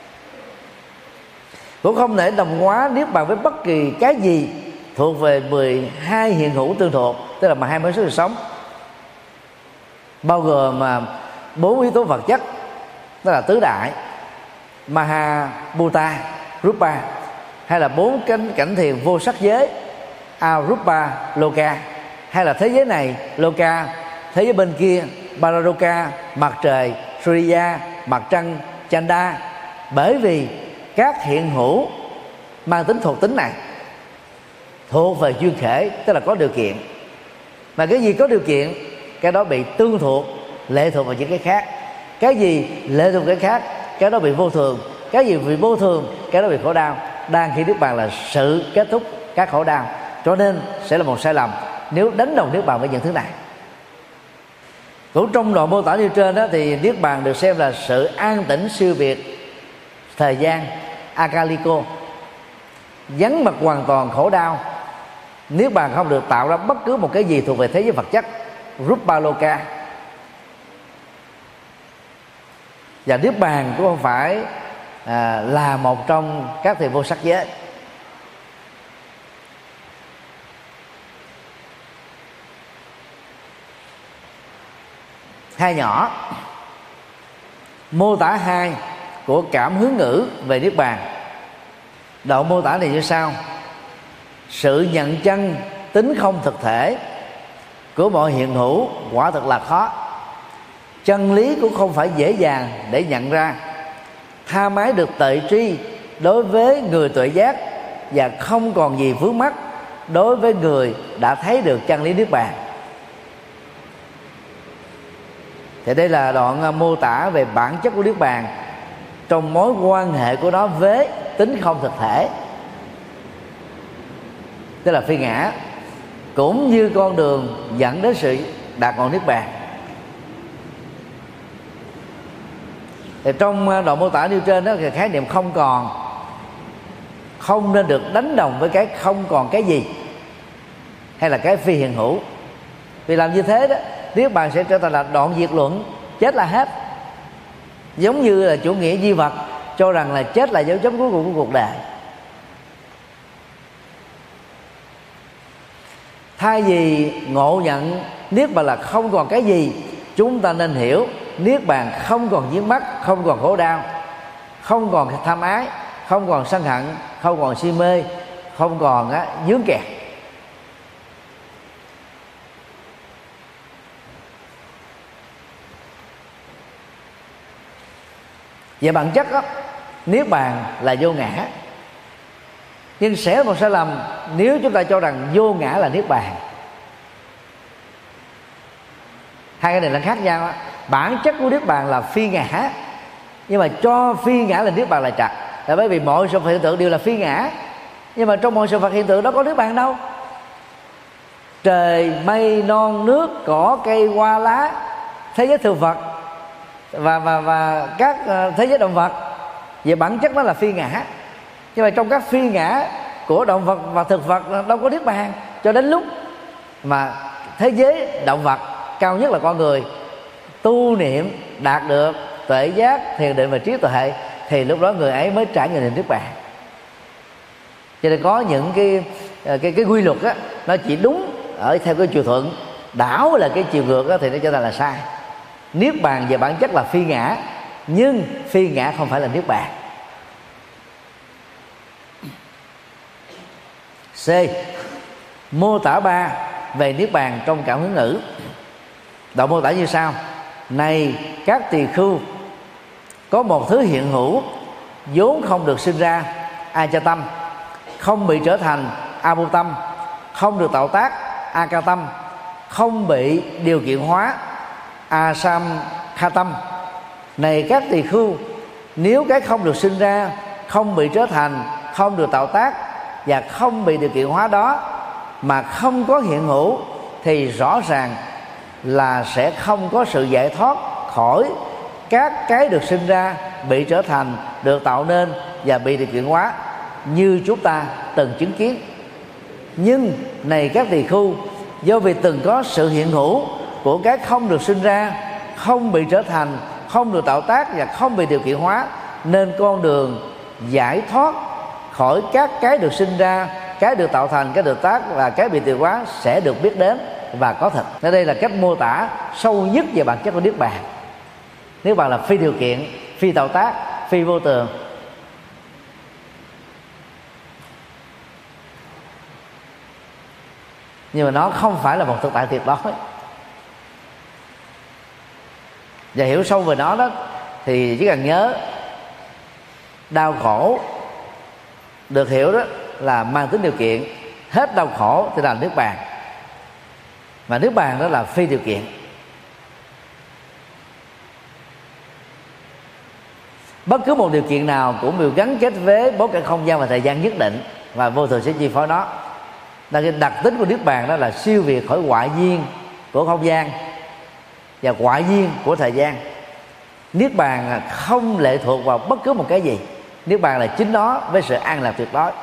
Cũng không thể đồng hóa niết bàn với bất kỳ cái gì thuộc về 12 hiện hữu tương thuộc, tức là 12 số sự sống, bao gồm 4 yếu tố vật chất, tức là tứ đại, Maha Bhuta, Rupa, hay là 4 cảnh thiền vô sắc giới, Arupa Loka, hay là thế giới này Loka, thế giới bên kia Pararoka, mặt trời Surya, mặt trăng Chanda. Bởi vì các hiện hữu mang tính thuộc tính này thuộc về duyên khể, tức là có điều kiện. Mà cái gì có điều kiện, cái đó bị tương thuộc, lệ thuộc vào những cái khác. Cái gì lệ thuộc cái khác, cái đó bị vô thường. Cái gì bị vô thường, cái đó bị khổ đau. Đang khi niết bàn là sự kết thúc các khổ đau, cho nên sẽ là một sai lầm nếu đánh đồng niết bàn với những thứ này. Cũng trong đoạn mô tả như trên đó, thì niết bàn được xem là sự an tĩnh siêu việt thời gian, akaliko, vắng mặt hoàn toàn khổ đau. Niết bàn không được tạo ra bất cứ một cái gì thuộc về thế giới vật chất, Rupaloka. Và niết bàn cũng không phải là một trong các thiền vô sắc giới. Hai nhỏ mô tả 2 của cảm hướng ngữ về niết bàn. Đoạn mô tả này như sau: sự nhận chân tính không thực thể của mọi hiện hữu quả thực là khó. Chân lý cũng không phải dễ dàng để nhận ra. Tha mái được tệ tri đối với người tuệ giác, và không còn gì vướng mắc đối với người đã thấy được chân lý niết bàn. Thì đây là đoạn mô tả về bản chất của niết bàn trong mối quan hệ của nó với tính không thực thể, tức là phi ngã, cũng như con đường dẫn đến sự đạt ngộ niết bàn. Thì trong đoạn mô tả nêu trên đó, thì khái niệm không còn không nên được đánh đồng với cái không còn cái gì hay là cái phi hiện hữu. Vì làm như thế đó, niết bàn sẽ trở thành là đoạn diệt luận, chết là hết. Giống như là chủ nghĩa duy vật cho rằng là chết là dấu chấm cuối cùng của cuộc đời. Thay vì ngộ nhận niết bàn là không còn cái gì, chúng ta nên hiểu niết bàn không còn vướng mắc, không còn khổ đau, không còn tham ái, không còn sân hận, không còn si mê, không còn vướng kẹt. Về bản chất đó, niết bàn là vô ngã. Nhưng sẽ là một sai lầm nếu chúng ta cho rằng vô ngã là niết bàn. Hai cái này là khác nhau đó. Bản chất của niết bàn là phi ngã, nhưng mà cho phi ngã là niết bàn là trật. Là bởi vì mọi sự vật hiện tượng đều là phi ngã, nhưng mà trong mọi sự vật hiện tượng đó có niết bàn đâu. Trời, mây, non, nước, cỏ, cây, hoa, lá, thế giới thực vật và các thế giới động vật, về bản chất nó là phi ngã. Nhưng mà trong các phi ngã của động vật và thực vật đâu có niết bàn. Cho đến lúc mà thế giới động vật, cao nhất là con người, tu niệm đạt được tuệ giác, thiền định và trí tuệ, thì lúc đó người ấy mới trải nghiệm được niết bàn. Cho nên có những cái quy luật á, nó chỉ đúng ở theo cái chiều thuận, đảo là cái chiều ngược á, thì nó trở thành là sai. Niết bàn về bản chất là phi ngã, nhưng phi ngã không phải là niết bàn. C. Mô tả 3 về niết bàn trong cảm hướng ngữ. Đoạn mô tả như sau: này các tỳ khưu, có một thứ hiện hữu vốn không được sinh ra, a cha tâm, không bị trở thành, a bu tâm, không được tạo tác, a ca tâm, không bị điều kiện hóa, a sam kha tâm. Này các tỳ khưu, nếu cái không được sinh ra, không bị trở thành, không được tạo tác và không bị điều kiện hóa đó mà không có hiện hữu, thì rõ ràng là sẽ không có sự giải thoát khỏi các cái được sinh ra, bị trở thành, được tạo nên và bị điều kiện hóa. như chúng ta từng chứng kiến. Nhưng này các tỳ khưu, do vì từng có sự hiện hữu của cái không được sinh ra, không bị trở thành, không được tạo tác và không bị điều kiện hóa, nên con đường giải thoát khỏi các cái được sinh ra, cái được tạo thành, cái được tác và cái bị điều hóa sẽ được biết đến và có thật. Đây là cách mô tả sâu nhất về bản chất của Niết Bàn. Niết Bàn là phi điều kiện, phi tạo tác, phi vô thường. Nhưng mà nó không phải là một thực tại tuyệt đối. Và hiểu sâu về nó đó thì chỉ cần nhớ đau khổ được hiểu đó là mang tính điều kiện, hết đau khổ thì là Niết Bàn, mà Niết Bàn đó là phi điều kiện. Bất cứ một điều kiện nào cũng đều gắn kết với bối cảnh không gian và thời gian nhất định, và vô thường sẽ chi phối nó. Cái đặc tính của Niết Bàn đó là siêu việt khỏi ngoại duyên của không gian và ngoại duyên của thời gian. Niết Bàn không lệ thuộc vào bất cứ một cái gì. Niết Bàn là chính nó với sự an lạc tuyệt đối.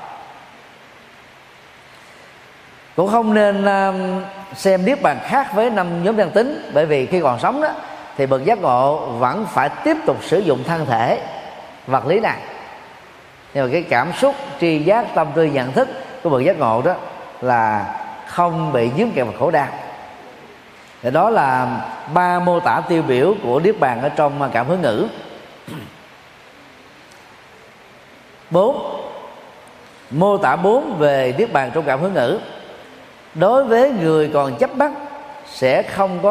Cũng không nên xem Niết Bàn khác với 5 nhóm căn tính, bởi vì khi còn sống đó thì bậc giác ngộ vẫn phải tiếp tục sử dụng thân thể vật lý này, nhưng mà cái cảm xúc, tri giác, tâm tư, nhận thức của bậc giác ngộ đó là không bị dướng kẹt vào khổ đau. Thì đó là 3 mô tả tiêu biểu của Niết Bàn ở trong Cảm Hướng Ngữ. 4. Mô tả 4 về Niết Bàn trong Cảm Hướng Ngữ. Đối với người còn chấp mắc sẽ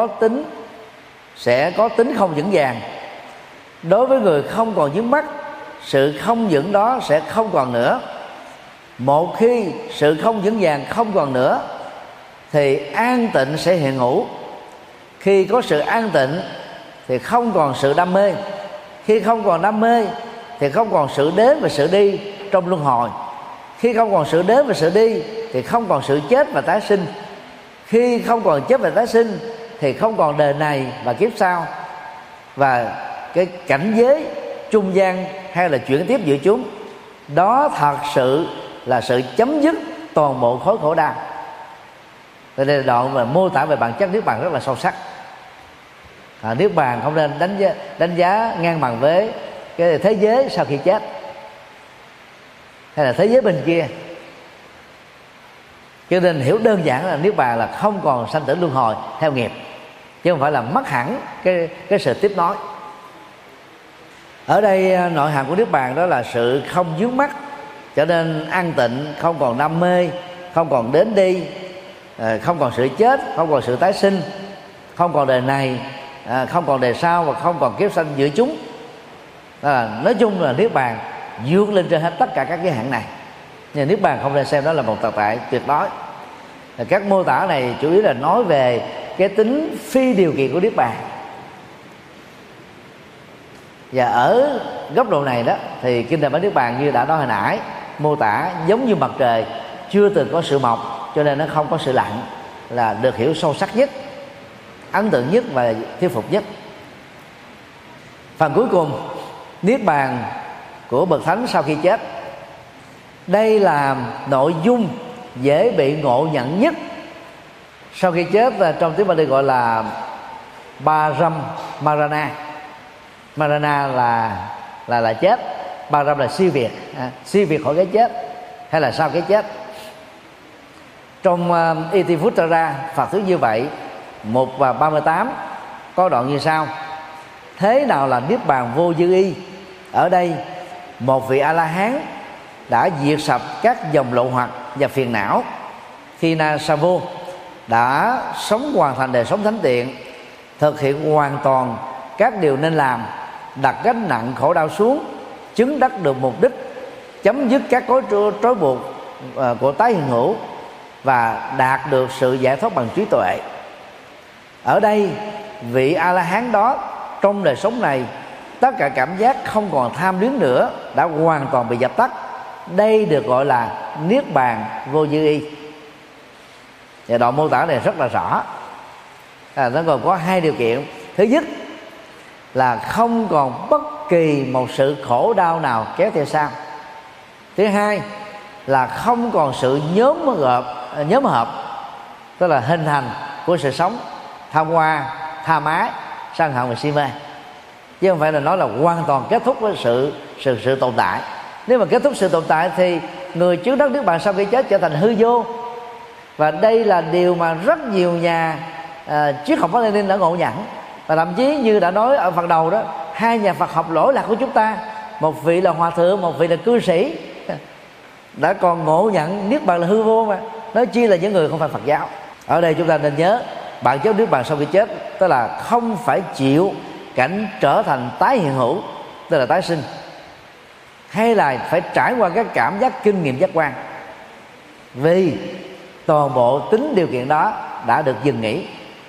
có tính không vững vàng. Đối với người không còn vướng mắc, sự không vững đó sẽ không còn nữa. Một khi sự không vững vàng không còn nữa thì an tịnh sẽ hiện hữu. Khi có sự an tịnh thì không còn sự đam mê. Khi không còn đam mê thì không còn sự đến và sự đi trong luân hồi. Khi không còn sự đến và sự đi thì không còn sự chết và tái sinh. Khi không còn chết và tái sinh thì không còn đời này và kiếp sau. Và cái cảnh giới trung gian hay là chuyển tiếp giữa chúng, đó thật sự là sự chấm dứt toàn bộ khối khổ đau. Đây là đoạn mà mô tả về bản chất Niết Bàn rất là sâu sắc. Niết Bàn không nên đánh giá ngang bằng với cái thế giới sau khi chết hay là thế giới bên kia. Cho nên hiểu đơn giản là Niết Bàn là không còn sanh tử luân hồi theo nghiệp, chứ không phải là mất hẳn cái sự tiếp nối. Ở đây nội hàm của Niết Bàn đó là sự không vướng mắc, cho nên an tịnh, không còn đam mê, không còn đến đi, không còn sự chết, không còn sự tái sinh, không còn đời này, không còn đời sau và không còn kiếp sanh giữa chúng. Nói chung là Niết Bàn vượt lên trên hết tất cả các giới hạn này. Nhưng Niết Bàn không nên xem đó là một tồn tại tuyệt đối. Các mô tả này chủ yếu là nói về cái tính phi điều kiện của Niết Bàn. Và ở góc độ này đó thì Kinh Đại Bát Niết Bàn như đã nói hồi nãy, mô tả giống như mặt trời chưa từng có sự mọc, cho nên nó không có sự lặn, là được hiểu sâu sắc nhất, ấn tượng nhất và thuyết phục nhất. Phần cuối cùng, Niết Bàn của bậc thánh sau khi chết. Đây là nội dung dễ bị ngộ nhận nhất sau khi chết, trong tiếng Bali gọi là Param Marana. Marana là chết, Param là siêu việt khỏi cái chết hay là sau cái chết. Trong Itivuttara Phật thuyết như vậy, 1 và 38 có đoạn như sau: thế nào là Niết Bàn vô dư y? Ở đây một vị A La Hán đã diệt sạch các dòng lậu hoặc và phiền não. Khi Na Sa Vô đã sống hoàn thành đời sống thánh tiện, thực hiện hoàn toàn các điều nên làm, đặt gánh nặng khổ đau xuống, chứng đắc được mục đích, chấm dứt các trói buộc của tái hiện hữu và đạt được sự giải thoát bằng trí tuệ. Ở đây vị A La Hán đó trong đời sống này, tất cả cảm giác không còn tham luyến nữa đã hoàn toàn bị dập tắt. Đây được gọi là Niết Bàn vô dư y. Và đoạn mô tả này rất là rõ. Nó còn có 2 điều kiện. Thứ nhất là không còn bất kỳ một sự khổ đau nào kéo theo sau. Thứ hai là không còn sự nhóm hợp, tức là hình thành của sự sống tham hoa, tha mái, sân hận và si mê, chứ không phải là nói là hoàn toàn kết thúc với sự tồn tại. Nếu mà kết thúc sự tồn tại thì người trước đất nước bạn sau khi chết trở thành hư vô. Và đây là điều mà rất nhiều nhà triết học Mác Lênin đã ngộ nhận. Và thậm chí như đã nói ở phần đầu đó, hai nhà Phật học lỗi lạc của chúng ta, một vị là hòa thượng, một vị là cư sĩ, đã còn ngộ nhận niết bàn là hư vô, mà nói chi là những người không phải Phật giáo. Ở đây chúng ta nên nhớ bản chất niết bàn sau khi chết, tức là không phải chịu cảnh trở thành tái hiện hữu, tức là tái sinh, hay là phải trải qua các cảm giác kinh nghiệm giác quan, vì toàn bộ tính điều kiện đó đã được dừng nghỉ.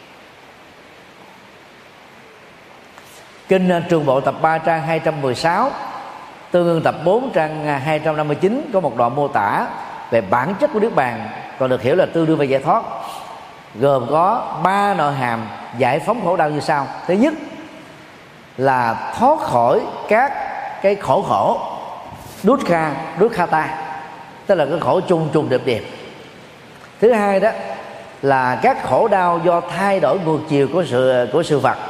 Kinh Trường Bộ tập 3 trang 216, tương ương tập 4 trang 259 có một đoạn mô tả về bản chất của niết bàn, còn được hiểu là tương đương về giải thoát, gồm có 3 nội hàm giải phóng khổ đau như sau. Thứ nhất là thoát khỏi các cái khổ dukkha, tức là cái khổ trùng điệp. Thứ hai đó là các khổ đau do thay đổi ngược chiều của sự vật,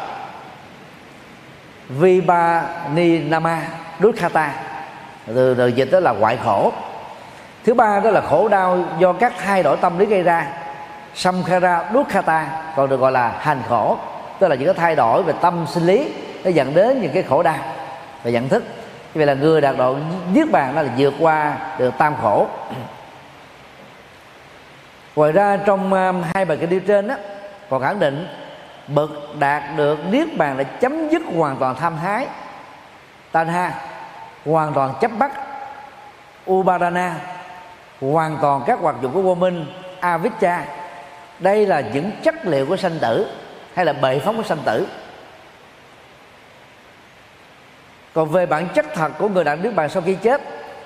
Vipaninama dukkha, từ dịch đó là ngoại khổ. Thứ ba đó là khổ đau do các thay đổi tâm lý gây ra, Samkhara dukkha, còn được gọi là hành khổ, tức là những cái thay đổi về tâm sinh lý nó dẫn đến những cái khổ đau về nhận thức. Như vậy là người đạt độ niết bàn đó là vượt qua được tam khổ. Ngoài ra trong hai bài kinh điển trên đó còn khẳng định bậc đạt được niết bàn là chấm dứt hoàn toàn tham ái, tanha, hoàn toàn chấp bắt, upadana, hoàn toàn các hoạt dụng của vô minh, avijja. Đây là những chất liệu của sanh tử, hay là bệ phóng của sanh tử. Còn về bản chất thật của người đạt niết bàn sau khi chết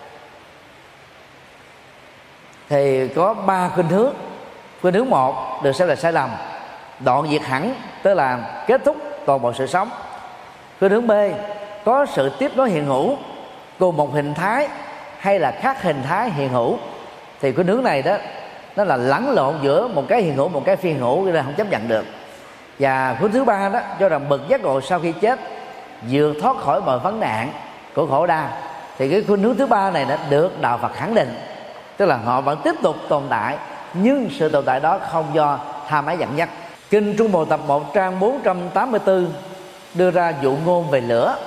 thì có 3 khuynh hướng. Khuynh hướng 1 được xem là sai lầm, đoạn diệt hẳn, tức là kết thúc toàn bộ sự sống. Khuynh hướng B có sự tiếp nối hiện hữu cùng một hình thái hay là khác hình thái hiện hữu. Thì khuynh hướng này đó nó là lẫn lộn giữa một cái hiện hữu, một cái phi hiện hữu, nên không chấp nhận được. Và khuynh thứ 3 đó cho rằng bậc giác ngộ sau khi chết vượt thoát khỏi mọi vấn nạn của khổ đau. Thì cái khuynh hướng thứ 3 này đã được đạo Phật khẳng định, tức là họ vẫn tiếp tục tồn tại, nhưng sự tồn tại đó không do tham ái dẫn dắt. Kinh Trung Bộ tập 1 trang 484 đưa ra dụ ngôn về lửa.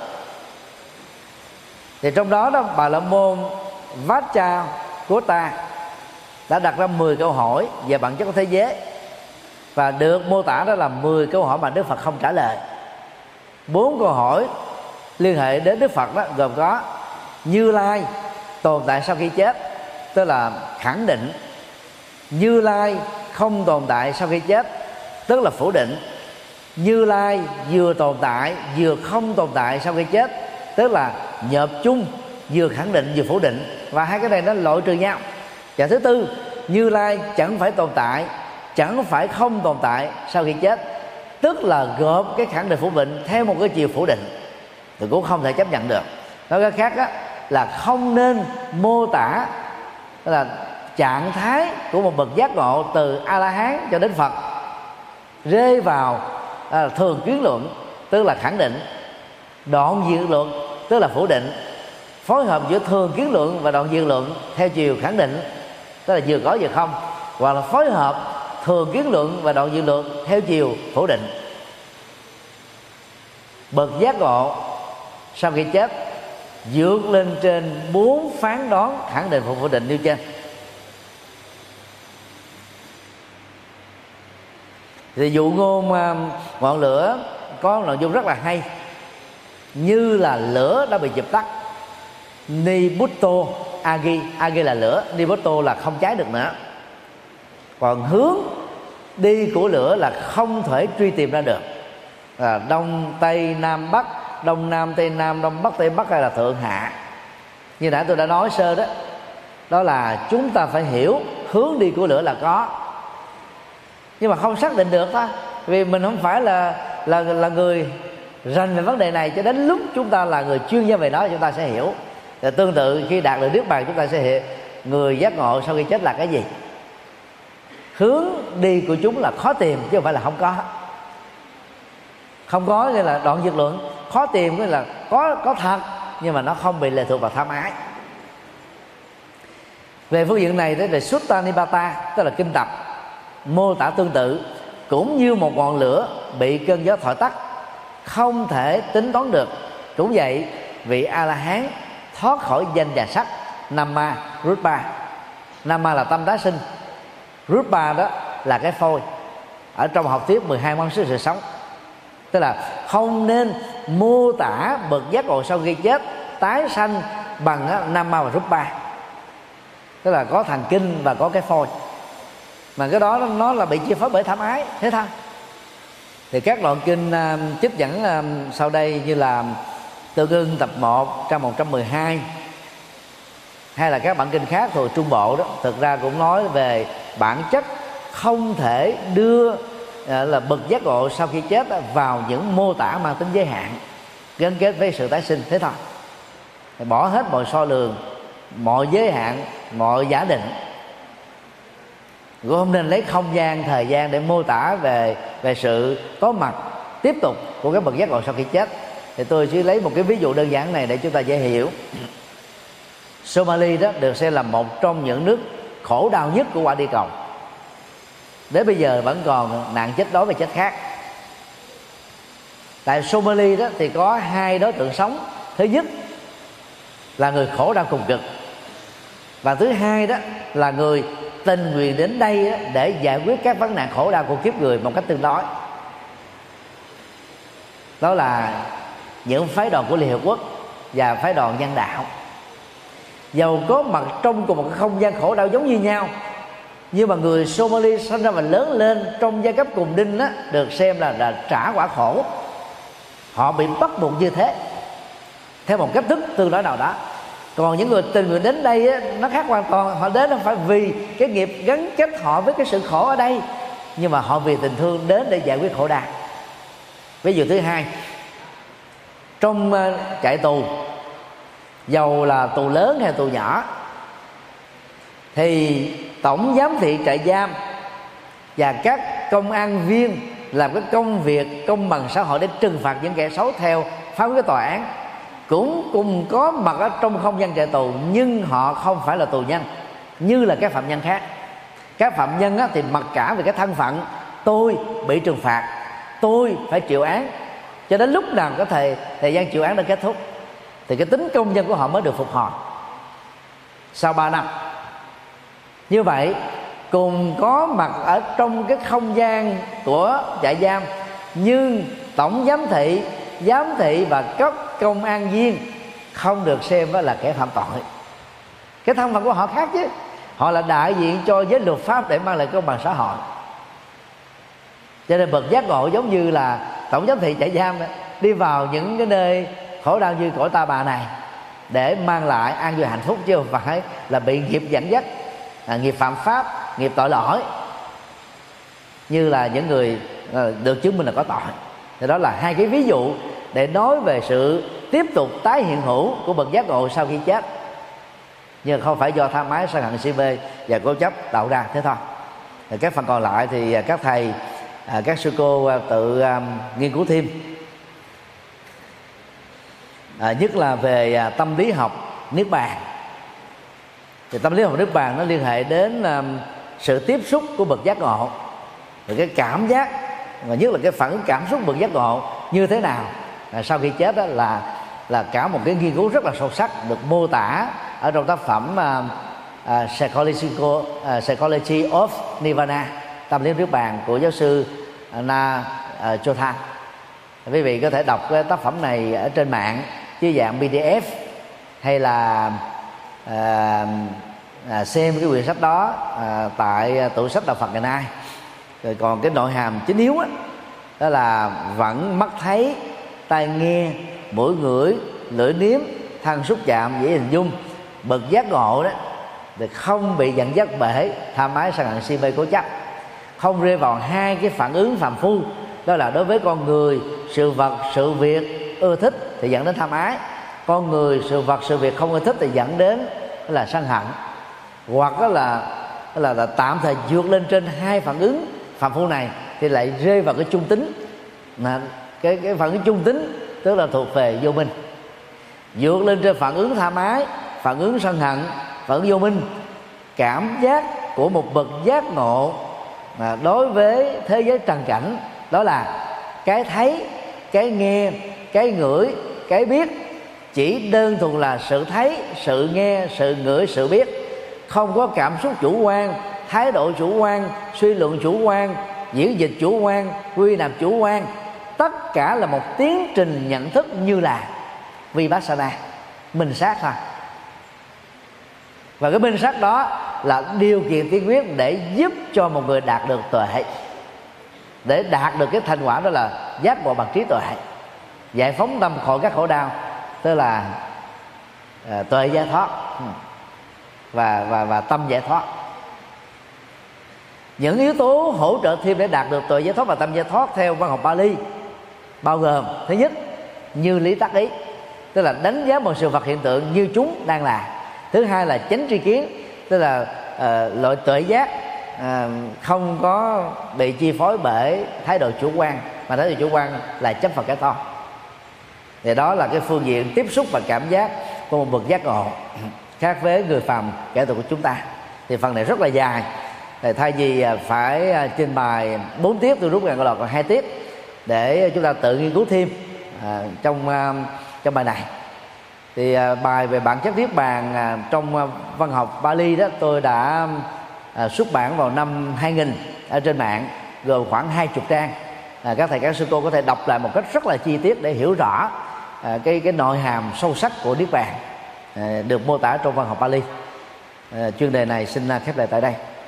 Thì trong đó Bà La Môn Vajja của ta đã đặt ra 10 câu hỏi về bản chất của thế giới, và được mô tả đó là 10 câu hỏi mà Đức Phật không trả lời. 4 câu hỏi liên hệ đến Đức Phật đó gồm có: Như Lai tồn tại sau khi chết, tức là khẳng định; Như Lai không tồn tại sau khi chết, tức là phủ định; Như Lai vừa tồn tại vừa không tồn tại sau khi chết, tức là nhập chung, vừa khẳng định vừa phủ định, và hai cái này nó loại trừ nhau. Và thứ tư, Như Lai chẳng phải tồn tại, chẳng phải không tồn tại sau khi chết, tức là gộp cái khẳng định phủ định theo một cái chiều phủ định, thì cũng không thể chấp nhận được. Nói cách khác á, là không nên mô tả là trạng thái của một bậc giác ngộ từ A La Hán cho đến Phật rơi vào thường kiến luận, tức là khẳng định, đoạn diệt luận, tức là phủ định, phối hợp giữa thường kiến luận và đoạn diệt luận theo chiều khẳng định, tức là vừa có vừa không, hoặc là phối hợp thường kiến luận và đoạn diệt luận theo chiều phủ định. Bậc giác ngộ sau khi chết vượt lên trên 4 phán đoán khẳng định và phủ định nêu trên. Thì dụ ngôn ngọn lửa có nội dung rất là hay, như là lửa đã bị dập tắt, Nibutto Agi, Agi là lửa, Nibutto là không cháy được nữa. Còn hướng đi của lửa là không thể truy tìm ra được, đông tây nam bắc, đông nam tây nam, đông bắc tây bắc, hay là thượng hạ. Như nãy tôi đã nói sơ đó, đó là chúng ta phải hiểu hướng đi của lửa là có, nhưng mà không xác định được thôi, vì mình không phải là người rành về vấn đề này. Cho đến lúc chúng ta là người chuyên gia về nó, chúng ta sẽ hiểu. Và tương tự khi đạt được niết bàn, chúng ta sẽ người giác ngộ sau khi chết là cái gì? Hướng đi của chúng là khó tìm chứ không phải là không có. Không có nghĩa là đoạn diệt luận, khó tìm nghĩa là có thật nhưng mà nó không bị lệ thuộc vào tham ái. Về phương diện này đó là Sutta Nipata, tức là kinh tập, mô tả tương tự, cũng như một ngọn lửa bị cơn gió thổi tắt, không thể tính toán được. Cũng vậy, vị A-la-hán thoát khỏi danh và sắc Nama Rupa. Nama là tâm tái sinh, Rupa đó là cái phôi. Ở trong học thuyết 12 món xứ sự sống, tức là không nên mô tả bậc giác ngộ sau khi chết tái sanh bằng Nama và Rupa, tức là có thần kinh và có cái phôi. Mà cái đó nó là bị chia phối bởi tham ái, thế thôi. Thì các đoạn kinh trích dẫn sau đây như là Tương Ưng tập 1 trang 112 hay là các bản kinh khác thuộc Trung Bộ đó, thực ra cũng nói về bản chất không thể đưa là bậc giác ngộ sau khi chết vào những mô tả mang tính giới hạn gắn kết với sự tái sinh, thế thôi. Thì bỏ hết mọi so lường, mọi giới hạn, mọi giả định, cũng không nên lấy không gian, thời gian để mô tả về sự có mặt tiếp tục của các bậc giác ngộ sau khi chết. Thì tôi chỉ lấy một cái ví dụ đơn giản này để chúng ta dễ hiểu. Somali đó được xem là một trong những nước khổ đau nhất của quả địa cầu. Đến bây giờ vẫn còn nạn chết đói và chết khát. Tại Somali đó thì có hai đối tượng sống. Thứ nhất là người khổ đau cùng cực, và thứ hai đó là người tình nguyện đến đây để giải quyết các vấn nạn khổ đau của kiếp người một cách tương đối. Đó là những phái đoàn của Liên Hiệp Quốc và phái đoàn nhân đạo. Dầu có mặt trong cùng một cái không gian khổ đau giống như nhau, nhưng mà người Somali sinh ra và lớn lên trong giai cấp cùng đinh đó, được xem là trả quả khổ. Họ bị bắt buộc như thế theo một cách thức tương đối nào đó. Còn những người tình nguyện đến đây á, nó khác hoàn toàn. Họ đến không phải vì cái nghiệp gắn kết họ với cái sự khổ ở đây, nhưng mà họ vì tình thương đến để giải quyết khổ đau. Ví dụ thứ hai, trong trại tù, dầu là tù lớn hay tù nhỏ, thì tổng giám thị trại giam và các công an viên làm cái công việc công bằng xã hội để trừng phạt những kẻ xấu theo pháp cái tòa án cũng cùng có mặt ở trong không gian trại tù, nhưng họ không phải là tù nhân như là các phạm nhân khác. Các phạm nhân thì mặc cả về cái thân phận, tôi bị trừng phạt, tôi phải chịu án, cho đến lúc nào có thời gian chịu án đã kết thúc thì cái tính công dân của họ mới được phục hồi sau 3 năm. Như vậy cùng có mặt ở trong cái không gian của trại giam, nhưng tổng giám thị và các công an viên không được xem là kẻ phạm tội. Cái thân phận của họ khác chứ, họ là đại diện cho giới luật pháp để mang lại công bằng xã hội. Cho nên bậc giác ngộ giống như là tổng giám thị trại giam đó, đi vào những cái nơi khổ đau như cõi ta bà này để mang lại an vui hạnh phúc, chứ không phải là bị nghiệp dẫn dắt, nghiệp phạm pháp, nghiệp tội lỗi như là những người được chứng minh là có tội. Thì đó là hai cái ví dụ để nói về sự tiếp tục tái hiện hữu của bậc giác ngộ sau khi chết, nhưng không phải do tham ái, sân hận, si mê và cố chấp tạo ra, thế thôi. Thì các phần còn lại thì các thầy, các sư cô tự nghiên cứu thêm, nhất là về tâm lý học niết bàn. Thì tâm lý học niết bàn nó liên hệ đến sự tiếp xúc của bậc giác ngộ, rồi cái cảm giác, và nhất là cái phản ứng cảm xúc bậc giác ngộ như thế nào sau khi chết đó, là cả một cái nghiên cứu rất là sâu sắc, được mô tả ở trong tác phẩm Psychology of Nirvana, tâm lý niết bàn của giáo sư Na Chothan. Quý vị có thể đọc cái tác phẩm này ở trên mạng dưới dạng PDF, hay là xem cái quyển sách đó tại tủ sách Đạo Phật ngày nay. Rồi còn cái nội hàm chính yếu đó là vẫn mắt thấy, tai nghe, mũi ngửi, lưỡi nếm, thân xúc chạm, dễ hình dung. Bậc giác ngộ đó thì không bị dẫn dắt bởi tham ái, sân hận, si mê, cố chấp, không rơi vào hai cái phản ứng phàm phu, đó là đối với con người, sự vật, sự việc ưa thích thì dẫn đến tham ái, con người, sự vật, sự việc không ưa thích thì dẫn đến là sân hận. hoặc đó là tạm thời vượt lên trên hai phản ứng phàm phu này thì lại rơi vào cái trung tính. Mà cái phản ứng trung tính tức là thuộc về vô minh. Vượt lên trên phản ứng tha mái, phản ứng sân hận, phản ứng vô minh, cảm giác của một bậc giác ngộ đối với thế giới trần cảnh, đó là cái thấy, cái nghe, cái ngửi, cái biết, chỉ đơn thuần là sự thấy, sự nghe, sự ngửi, sự biết, không có cảm xúc chủ quan, thái độ chủ quan, suy luận chủ quan, diễn dịch chủ quan, quy nạp chủ quan. Tất cả là một tiến trình nhận thức như là Vipassana, minh sát thôi. Và cái minh sát đó là điều kiện tiên quyết để giúp cho một người đạt được tuệ, để đạt được cái thành quả đó là giác ngộ bằng trí tuệ, giải phóng tâm khỏi các khổ đau, tức là tuệ giải thoát và tâm giải thoát. Những yếu tố hỗ trợ thêm để đạt được tuệ giải thoát và tâm giải thoát theo văn học Pali bao gồm: thứ nhất, như lý tác ý, tức là đánh giá một sự vật hiện tượng như chúng đang là. Thứ hai là chánh tri kiến, tức là loại tuệ giác không có bị chi phối bởi thái độ chủ quan, mà thái độ chủ quan là chấp Phật cái to. Thì đó là cái phương diện tiếp xúc và cảm giác của một bậc giác ngộ, khác với người phàm kẻ tục của chúng ta. Thì phần này rất là dài, thì thay vì phải trình bày 4 tiết, tôi rút ngắn gọn còn 2 tiết để chúng ta tự nghiên cứu thêm trong bài này. Thì bài về bản chất niết bàn trong văn học Pali đó tôi đã xuất bản vào năm 2000 ở trên mạng, gồm khoảng 20 trang. Các thầy các sư cô có thể đọc lại một cách rất là chi tiết để hiểu rõ cái nội hàm sâu sắc của niết bàn được mô tả trong văn học Pali. Chuyên đề này xin khép lại tại đây.